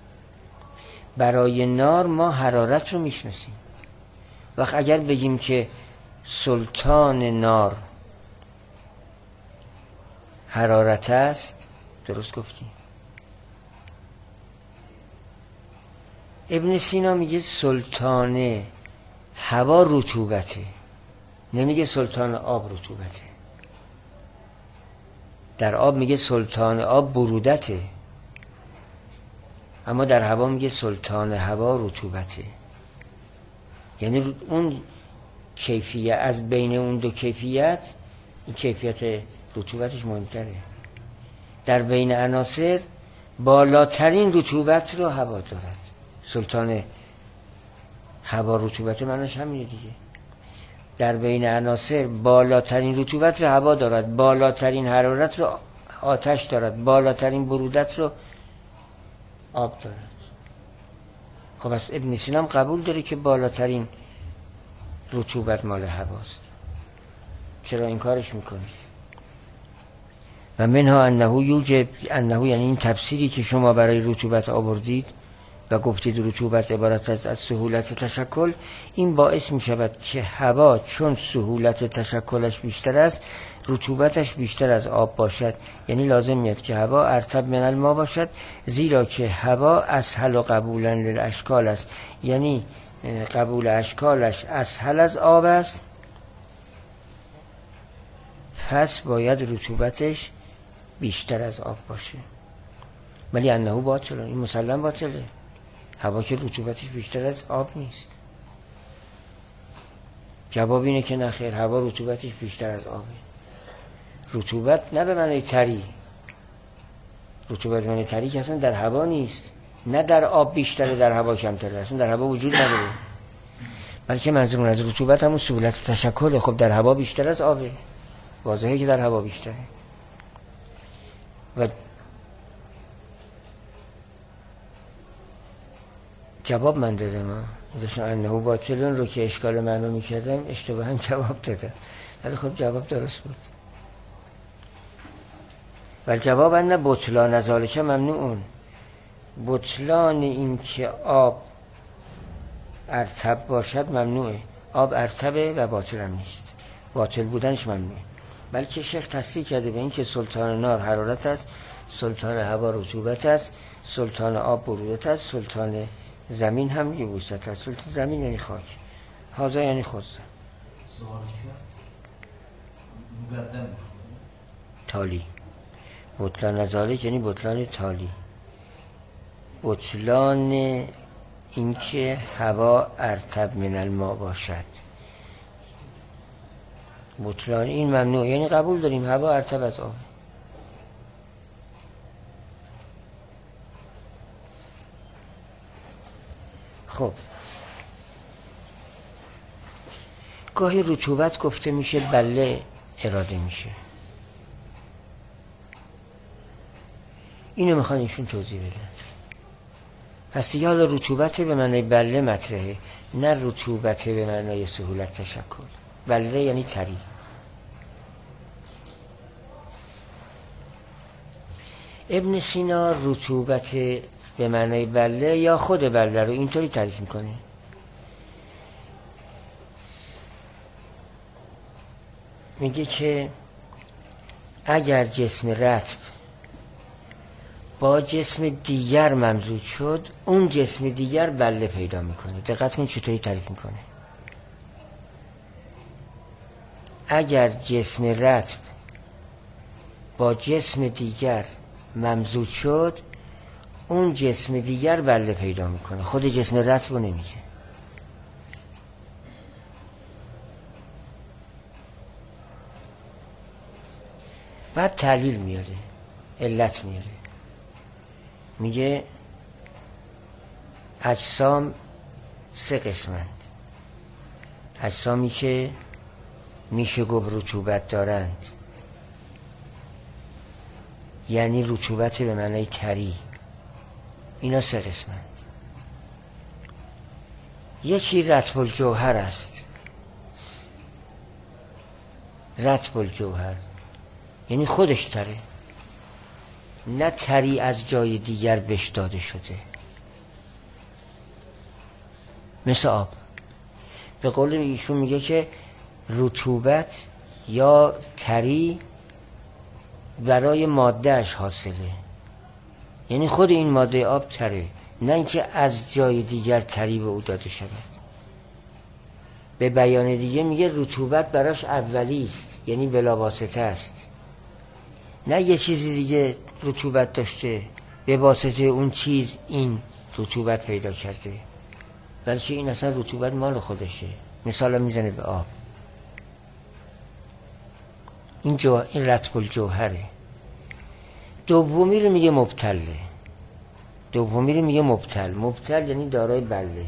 Speaker 1: برای نار ما حرارت رو میشناسیم. وقت اگر بگیم که سلطان نار حرارت است، درست گفتیم. ابن سینا میگه سلطان هوا رطوبته، نمیگه سلطان آب رطوبته. در آب میگه سلطان آب برودته، اما در هوا میگه سلطان هوا رطوبته. یعنی اون کیفیت، از بین اون 2 کیفیت این کیفیت رطوبتش مهمتره. در بین عناصر بالاترین رطوبت رو هوا دارد. سلطان هوا رطوبت معناش همینه دیگه. در بین عناصر بالاترین رطوبت رو هوا دارد، بالاترین حرارت رو آتش دارد، بالاترین برودت رو آب دارد. خب پس ابن سینا هم قبول داره که بالاترین رطوبت مال هواست. چرا این کارش میکنی؟ و منها انه یوجب، انه یعنی این تفسیری که شما برای رطوبت آوردید و گفتید رطوبت عبارت از سهولت تشکل، این باعث می شود که هوا چون سهولت تشکلش بیشتر است رطوبتش بیشتر از آب باشد. یعنی لازم میاد که هوا ارطب من الماء باشد، زیرا که هوا اسهل و قبولا للاشکال است، یعنی قبول اشکالش اسهل از آب است، پس باید رطوبتش بیشتر از آب باشه. ولی انه باطل، این مسلم باطله. هوا که رطوبتش بیشتر از آب نیست. جواب اینه که نخیر، هوا رطوبتش بیشتر از آبه. رطوبت نه به معنی تری، رطوبت به معنی تری که اصلا در هوا نیست، نه در آب بیشتره در هوا کمتره، اصلا در هوا وجود نداره. بلکه منظور از رطوبت همون سهولت تشکله. خب در هوا بیشتر از آبه، واضحه که در هوا بیشتره. و جواب من دادم، داشتم انه باطلون رو که اشکال معنی میکردم اشتباها جواب دادم، ولی خب جواب درست بود. و جواب انه بطلان ذالک ممنوعون، بطلان این که آب ارطب باشد ممنوعه. آب ارطبه و باطل هم نیست، باطل بودنش ممنوعه. بلکه شیخ تصریح کرده به این که سلطان نار حرارت است، سلطان هوا رطوبت است، سلطان آب برودت است، سلطان زمین هم یبوست است. سلطان زمین یعنی خاک، هازا یعنی خود تالی. بطلان ذالک یعنی بطلان تالی، بطلان این که هوا ارطب من الماء باشد. بطلان این ممنوع، یعنی قبول داریم هوا ارطب از آب. خب گاهی رطوبت گفته میشه بله اراده میشه، اینو میخوان ایشون توضیح بدن. پس دیگه حالا رطوبت به معنی بله مطرحه، نه رطوبت به معنی سهولت تشکل. بله یعنی تری. ابن سینا رطوبت به معنی بله یا خود بله رو اینطوری تعریف میکنه، میگه که اگر جسم رطب با جسم دیگر ممزوج شد، اون جسم دیگر بله پیدا میکنه. دقت کن چطوری تعریف میکنه. اگر جسم رطب با جسم دیگر ممزوج شد، اون جسم دیگر بله پیدا میکنه، خود جسم رطب رو نمیگه. بعد تعلیل میاره، علت میاره، میگه اجسام 3 قسمند. اجسامی که میشه گفت رطوبت دارند، یعنی رطوبت به معنای طری، اینا 3 قسمند. یکی رطب الجوهر است. رطب الجوهر یعنی خودش تره، نه طری از جای دیگر بهش داده شده، مثل آب. به قول ایشون میگه که رطوبت یا طری برای مادهش حاصله، یعنی خود این ماده آب تره، نه اینکه از جای دیگر طری به او داده شود. به بیان دیگه میگه رطوبت براش اولی است، یعنی بلا واسطه است، نه یه چیزی دیگه رطوبت داشته به واسطه اون چیز این رطوبت پیدا کرده، بلکه این اصلا رطوبت مال خودشه. مثال میزنه به آب. این رطب الجوهره. دومی رو میگه مبتله. دومی رو میگه مبتل. مبتل یعنی دارای بله.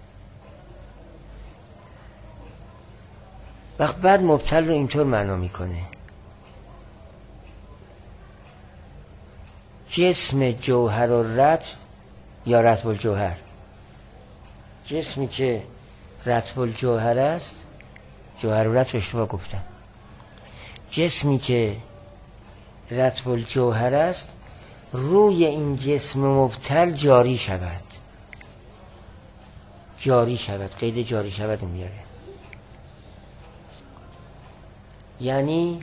Speaker 1: وقت بعد مبتل رو اینطور معنا میکنه: جسم جوهر و رطب یا رطب الجوهر. جسمی که رطب الجوهر است، جوهر و رطب اشتباه گفتم، جسمی که رطب الجوهر است روی این جسم مبتل جاری شود. جاری شود، قید جاری شود میاره، یعنی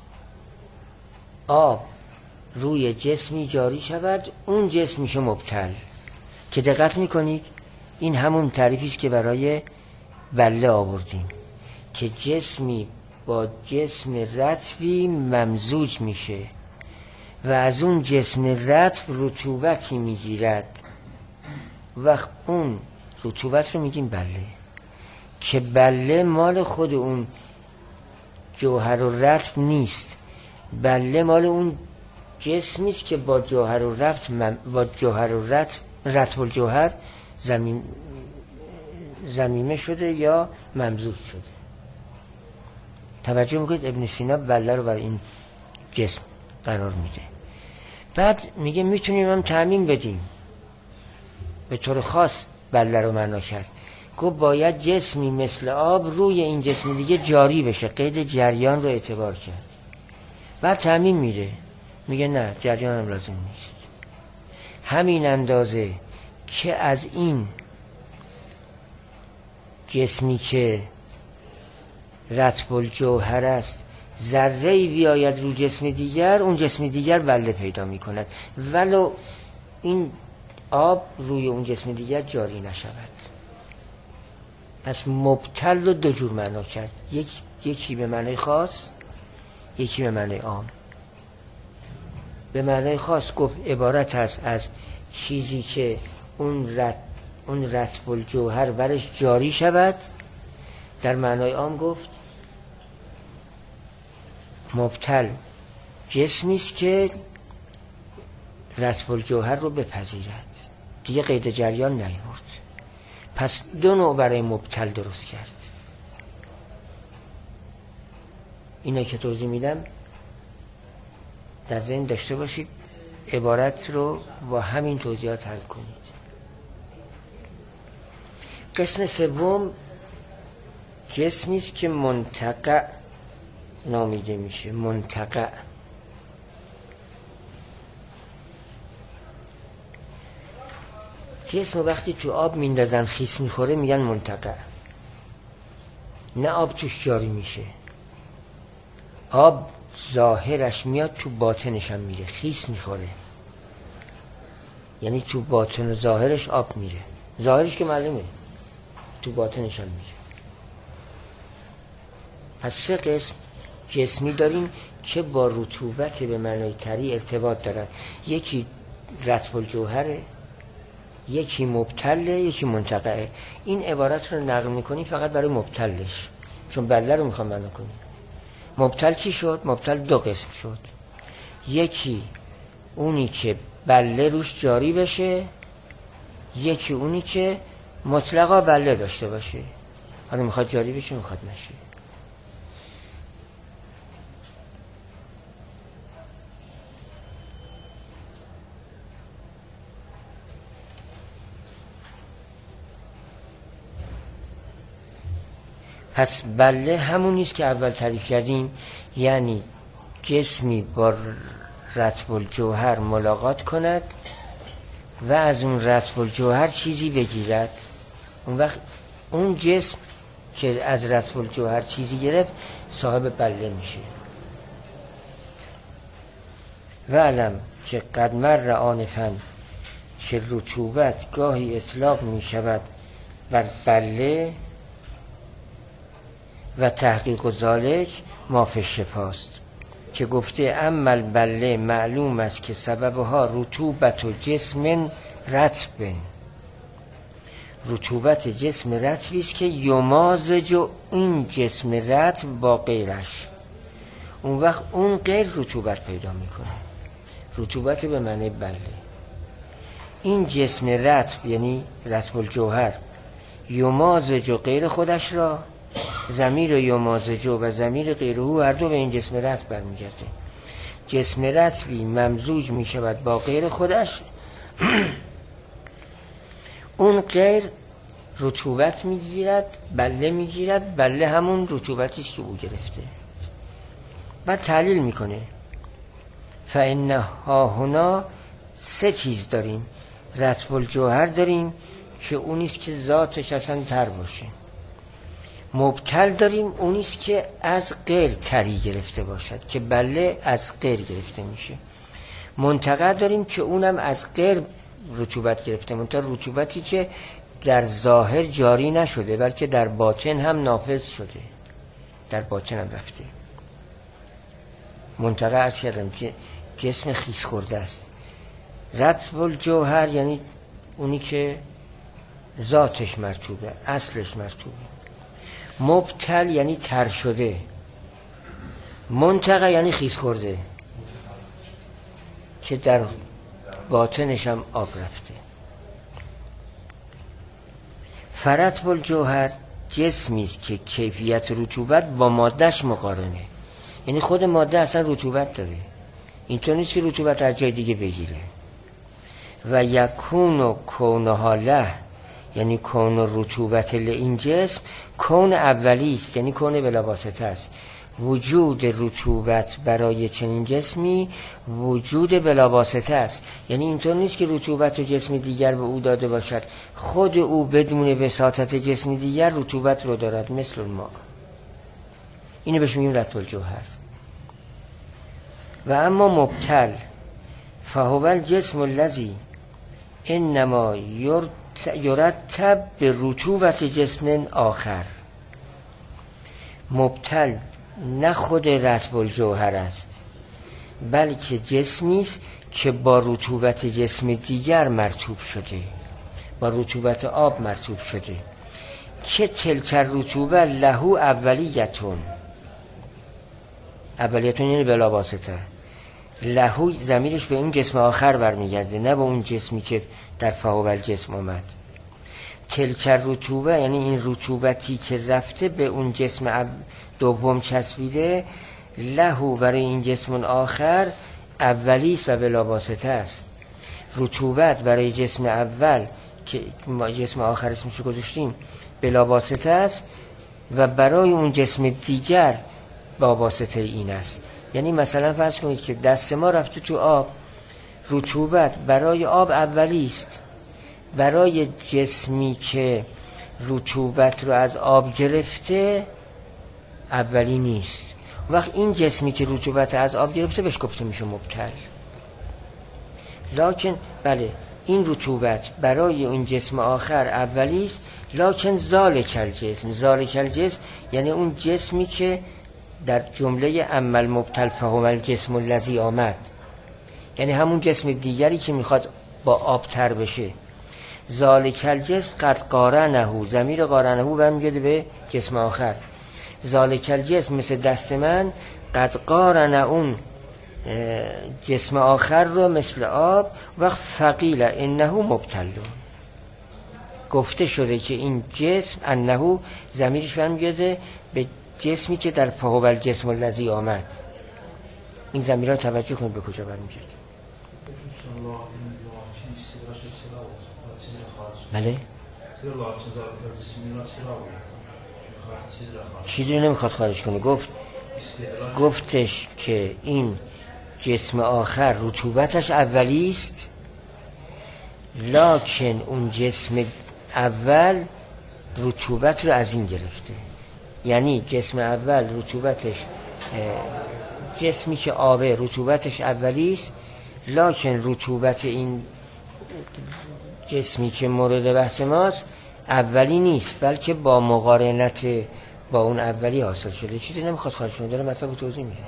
Speaker 1: آب روی جسمی جاری شود، اون جسم میشه مبتل. که دقت میکنید این همون تعریفی است که برای بله آوردیم، که جسمی با جسم رطبی ممزوج میشه و از اون جسم رطب رطوبتی میگیرد. وقت اون رطوبت رو میگیم بله، که بله مال خود اون جوهر و رطب نیست، بله مال اون جسمی است که با جوهر و رطب الجوهر ضمیمه شده یا ممزوج شده. توجه میکنید ابن سینا بله رو برای این جسم قرار میده. بعد میگه میتونیم هم تعمیم بدیم، به طور خاص بله رو معنا کرد. گفت باید جسمی مثل آب روی این جسم دیگه جاری بشه، قید جریان رو اعتبار کرد. بعد تعمیم میده، میگه نه جریان هم لازم نیست، همین اندازه که از این جسمی که رطب الجوهر است ذره‌ای بیاید رو جسم دیگر، اون جسم دیگر بله پیدا میکند، ولو این آب روی اون جسم دیگر جاری نشود. پس مبتل رو 2 جور معنا کرد، یکی به معنی خاص، یکی به معنی عام. به معنی خاص گفت عبارت است از چیزی که اون رطب الجوهر برش جاری شود. در معنای عام گفت مبتل جسمی است که رطب الجوهر رو بپذیرد، دیگه قید جریان نیورد. پس 2 نوع برای مبتل درست کرد. اینا که توضیح میدم در ذهن داشته باشید، عبارت رو با همین توضیحات حل کنید. قسم سوم جسمی است که منتقع نامیده میشه. منتقع جسم وقتی تو آب میندازن خیس میخوره میگن منتقع، نه آب توش جاری میشه، آب ظاهرش میاد تو باطنش هم میره، خیس میخوره، یعنی تو باطن و ظاهرش آب میره، ظاهرش که معلومه، تو باطنش هم میره. پس 3 قسم جسمی داریم که با رطوبت به معنای طری ارتباط دارن. یکی رطب الجوهره، یکی مبتله، یکی منتقعه. این عبارت رو نقل میکنی فقط برای مبتلش، چون بله رو میخوام معنا کنیم. مبتل چی شد؟ مبتل 2 قسم شد. یکی اونی که بله روش جاری بشه، یکی اونی که مطلقا بله داشته باشه. حالا میخواد جاری بشه، میخواد نشه. پس بله همونیست که اول تعریف کردیم، یعنی جسمی با رطب الجوهر ملاقات کند و از اون رطب الجوهر چیزی بگیرد. اون وقت اون جسم که از رطب الجوهر چیزی گرفت صاحب بله میشه. و علم که قد مر آنفاً که رطوبت گاهی اطلاق میشود بر بله و تحقیق ذالک ما فی الشفاست، که گفته عمل بله معلوم است که سببها رطوبت و جسم رطب، رطوبت جسم رطبی است که یمازج این جسم رطب با غیرش. اون وقت اون غیر رطوبت پیدا میکنه. رطوبت به معنی بله. این جسم رطب یعنی رطب الجوهر یمازج غیر خودش را، ضمیر یمازج و ضمیر غیره هر دو به این جسم رطب برمیگرده. جسم رطبی ممزوج می شود با غیر خودش اون غیر رطوبت می گیرد، بله می گیرد، بله همون رطوبتی است که او گرفته. بعد تحلیل می کنه فإن ها هنا 3 چیز داریم. رطب الجوهر داریم که اونیست که ذاتش اصلا تر باشه. مبتل داریم اونیست که از غیر تری گرفته باشد، که بله از غیر گرفته میشه. منتقع داریم که اونم از غیر رطوبت گرفته، منتها رطوبتی که در ظاهر جاری نشده بلکه در باطن هم نافذ شده، در باطن هم رفته. منتقع از کردم که جسم خیس خورده است. رطب الجوهر یعنی اونی که ذاتش مرطوبه، اصلش مرطوبه. مبتل یعنی تر شده. منتقع یعنی خیس خورده که در باطنش هم آب رفته. فرطب الجوهر جسمی است که کیفیت رطوبت با مادهش مقارنه، یعنی خود ماده اصلا رطوبت داره، اینطور نیست که رطوبت از جای دیگه بگیره. و یکون و کونها له یعنی کون و رطوبت این جسم کون اولی است، یعنی کون بلا واسطه است. وجود رطوبت برای چنین جسمی وجود بلا واسطه است، یعنی اینطور نیست که رطوبت و جسم دیگر به او داده باشد، خود او بدون وساطت جسم دیگر رطوبت رو دارد، مثل الماء. اینو بهش میگیم رطب الجوهر. و اما مبتل فهو الجسم الذی انما یرتب به رطوبت جسم آخر. مبتل نه خود رطب الجوهر است، بلکه جسمی است که با رطوبت جسم دیگر مرطوب شده، با رطوبت آب مرطوب شده، که تلک رطوبه له اولیتون. اولیتون یعنی بلا واسطه. لهو ضمیرش به اون جسم آخر برمیگرده، نه به اون جسمی که در فهو الجسم آمد. تلک رطوبه یعنی این رطوبتی که رفته به اون جسم دوم چسبیده، لهو برای این جسم آخر اولی است و بلا واسطه است. رطوبت برای جسم اول که جسم آخر اسمش گذاشتیم بلا واسطه است و برای اون جسم دیگر با واسطه این است. یعنی مثلا فرض کنید که دست ما رفته تو آب، رطوبت برای آب اولی است، برای جسمی که رطوبت رو از آب گرفته اولی نیست. وقت این جسمی که رطوبت از آب گرفته بهش گفته میشه مبتل. لکن بله این رطوبت برای اون جسم آخر اولی است، لکن ذالک الجسم، ذالک الجسم یعنی اون جسمی که در جمله اما المبتل فهو الجسم الذی آمد، یعنی همون جسم دیگری که میخواد با آب تر بشه. ذالک الجسم قد قارنه، ضمیر قارنه برمیگرده به جسم آخر. ذالک الجسم مثل دست من، قد قارنه اون جسم آخر رو مثل آب، و فقیل انه مبتل، گفته شده که این جسم انه ضمیرش برمیگرده به جسمی که در فهو الجسم الذی آمد. این ضمیرها توجه کنید به کجا برمیگرده. بله؟ چیزی رو نمیخواد خارج کنه. گفتش که این جسم آخر رطوبتش اولی است، لکن اون جسم اول رطوبت رو از این گرفته. یعنی جسم اول رطوبتش، جسمی که آبه رطوبتش اولی است، لکن رطوبت این جسمی که مورد بحث ماست اولی نیست، بلکه با مقارنت با اون اولی حاصل شده. چیزی نمیخواد خارج کنه، داره مطلب توضیح میده.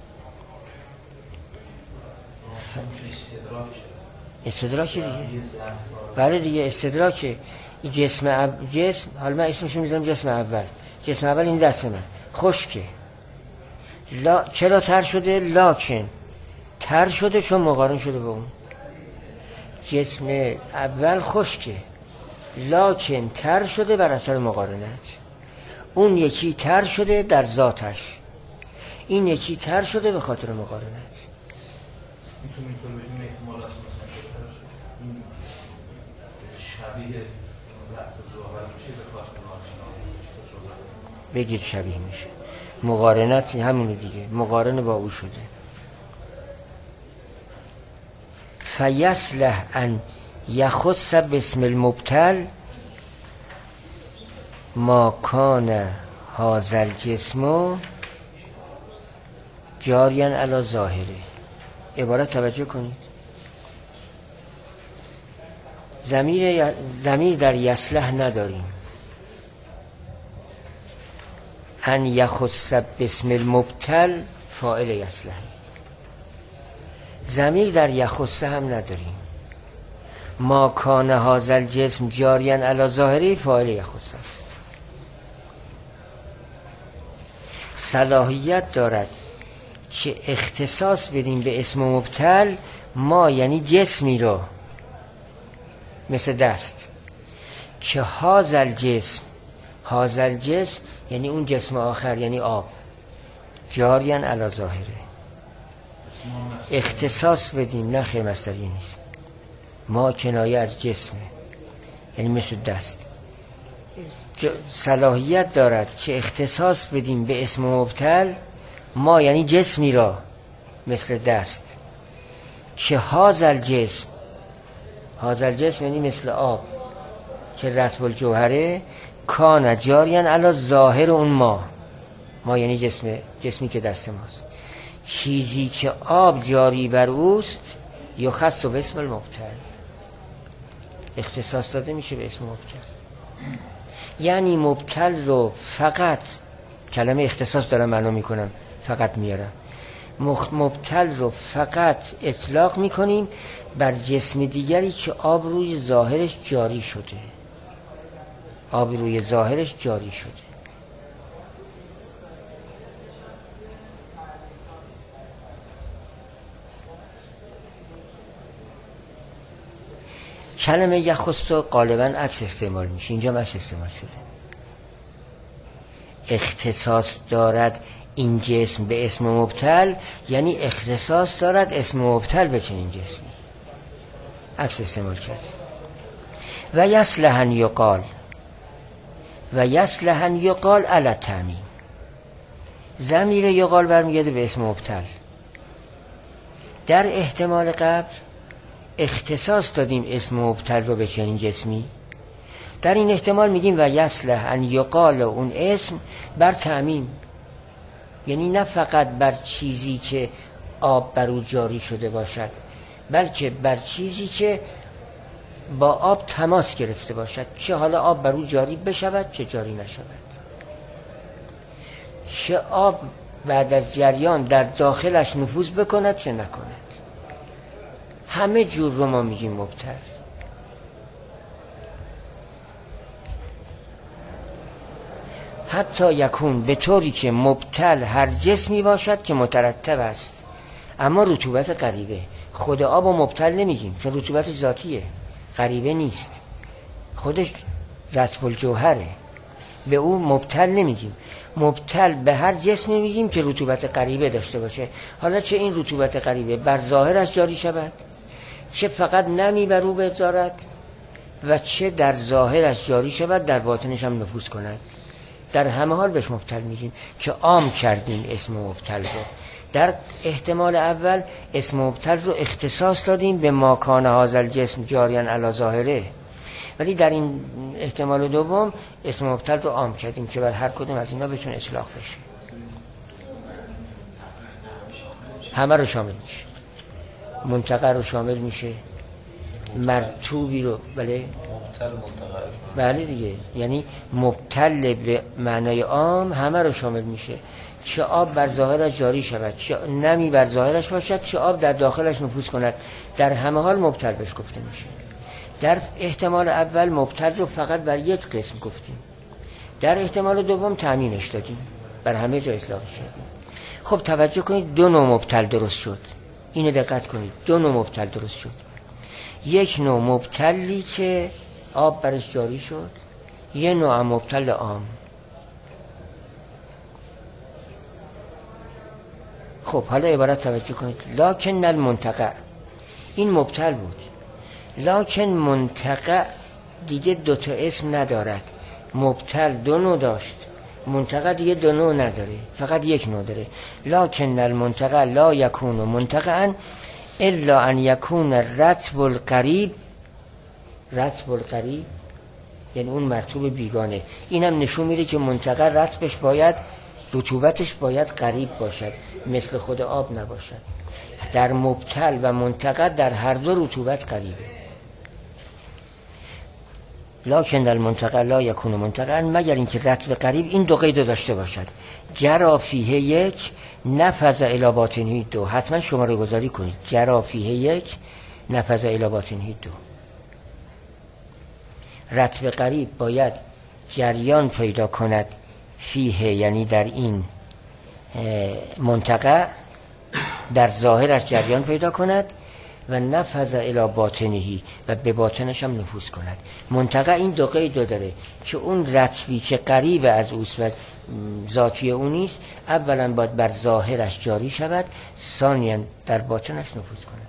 Speaker 1: استدراک دیگه. بله دیگه استدراک. جسم حالا من اسمشو میذارم جسم اول. جسم اول این دست من خشکه. چرا تر شده؟ لکن تر شده چون مقارن شده با اون. جسم اول خشکه، لکن تر شده بر اثر مقارنت. اون یکی تر شده در ذاتش، این یکی تر شده به خاطر مقارنت.
Speaker 2: میتونیم بگیم احتمال است مثلا این شبیه وقت ظهر میشه به خاطر ناچنان
Speaker 1: بگید شبیه میشه. مقارنت همونه دیگه، مقارن با او شده. فیصلح ان یخص باسم المبتل ما کان هذا الجسم جاریا علی ظاهره. عبارت توجه کنید. ضمیر در یصلح نداریم. ان یخص باسم المبتل فاعل یصلح. ضمیر در یخص هم نداریم. ما کان هذا الجسم جاریا علی ظاهره فاعل یخص است. صلاحیت دارد که اختصاص بدیم به اسم مبتل ما، یعنی جسمی رو مثل دست، که هذا الجسم یعنی اون جسم آخر یعنی آب، جاریا علی ظاهره اختصاص بدیم. نه خیر مصدری نیست. ما کنایه از جسمه، یعنی مثل دست. صلاحیت دارد که اختصاص بدیم به اسم مبتل ما، یعنی جسمی را مثل دست، که هذا الجسم یعنی مثل آب که رطب الجوهره، کان جاریا علی ظاهر اون ما یعنی جسمی که دست ماست. چیزی که آب جاری بر اوست یخص به اسم المبتل، اختصاص داده میشه به اسم مبتل. یعنی مبتل رو فقط، کلمه اختصاص دارم معنا میکنم، فقط میارم، مبتل رو فقط اطلاق میکنیم بر جسم دیگری که آب روی ظاهرش جاری شده. کلمه یخص غالبا عکس استعمال میشه، اینجا عکس استعمال شده. اختصاص دارد این جسم به اسم مبتل، یعنی اختصاص دارد اسم مبتل به چنین جسمی. عکس استعمال کرد. و یصلح ان یقال علی التعمیم. ضمیر یقال برمیگرده به اسم مبتل. در احتمال قبل اختصاص دادیم اسم مبتل رو به چنین جسمی. در این احتمال میگیم و یصلح ان یقال اون اسم بر تعمیم، یعنی نه فقط بر چیزی که آب بر او جاری شده باشد، بلکه بر چیزی که با آب تماس گرفته باشد، چه حالا آب بر او جاری بشود چه جاری نشود، چه آب بعد از جریان در داخلش نفوذ بکند چه نکند، همه جور رو ما میگیم مبتل. حتی یکون، به طوری که مبتل هر جسمی باشد که مترتب است، اما رطوبت غریبه. خود آب و مبتل نمیگیم چون رطوبت ذاتیه، غریبه نیست، خودش رطب الجوهره، به اون مبتل نمیگیم. مبتل به هر جسمی میگیم که رطوبت غریبه داشته باشه. حالا چه این رطوبت غریبه بر ظاهرش جاری شود، چه فقط نمی بر او بگذارد، و چه در ظاهرش جاری شود در باطنش هم نفوذ کند، در همه حال بهش مبتل میگیم که عام کردیم اسم مبتل رو. در احتمال اول اسم مبتل رو اختصاص دادیم به ما کان هذا الجسم جاریان علی ظاهره، ولی در این احتمال دوم اسم مبتل رو عام کردیم که بر هر کدوم از اینا بتونه اطلاق بشه، همه رو شامل میشه، منتقع رو شامل میشه، مرطوبی رو، بله بله دیگه، یعنی مبتل به معنای عام همه رو شامل میشه، چه آب بر ظاهرش جاری شود، چه نمی بر ظاهرش باشد، چه آب در داخلش نفوذ کند، در همه حال مبتل بهش گفته میشه. در احتمال اول مبتل رو فقط بر یک قسم گفتیم، در احتمال دوم تعمیمش دادیم، بر همه جا اطلاقش دادیم. خب توجه کنید، دو نوع مبتل درست شد، اینو دقت کنید، دو نوع مبتل درست شد. یک نوع مبتلی که آب برش جاری شد، یه نوع مبتل عام. خب حالا عبارت توجه کنید، لکن المنتقع، این مبتل بود، لکن منتقع دیگه دوتا اسم ندارد. مبتل دو نوع داشت، منتقع دیگه دو نوع نداره، فقط یک نوع داره. لکن المنتقع لا یکون منتقعا الا ان یکون رطب القریب، رطب القریب یعنی اون مرطوب بیگانه. این هم نشون میده که منتقع رطبش باید، رطوبتش باید قریب باشد، مثل خود آب نباشد. در مبتل و منتقع در هر دو رطوبت قریبه. لکن در منتقع لا یکون منتقعا، مگر اینکه رطب قریب این دو قید داشته باشد. جرا فیه یک نفذ الی باطنه دو، حتما شماره گذاری کنید، جرا فیه یک نفذ الی باطنه دو. رطب قریب باید جریان پیدا کند فیه، یعنی در این منتقع در ظاهرش جریان پیدا کند، و نفذ الی باطنهی و به باطنش هم نفوذ کند. منتقع این دو قید داره که اون رطبی که قریب از اوست و ذاتی اون نیست، اولا باید بر ظاهرش جاری شود، ثانیاً در باطنش نفوذ کند.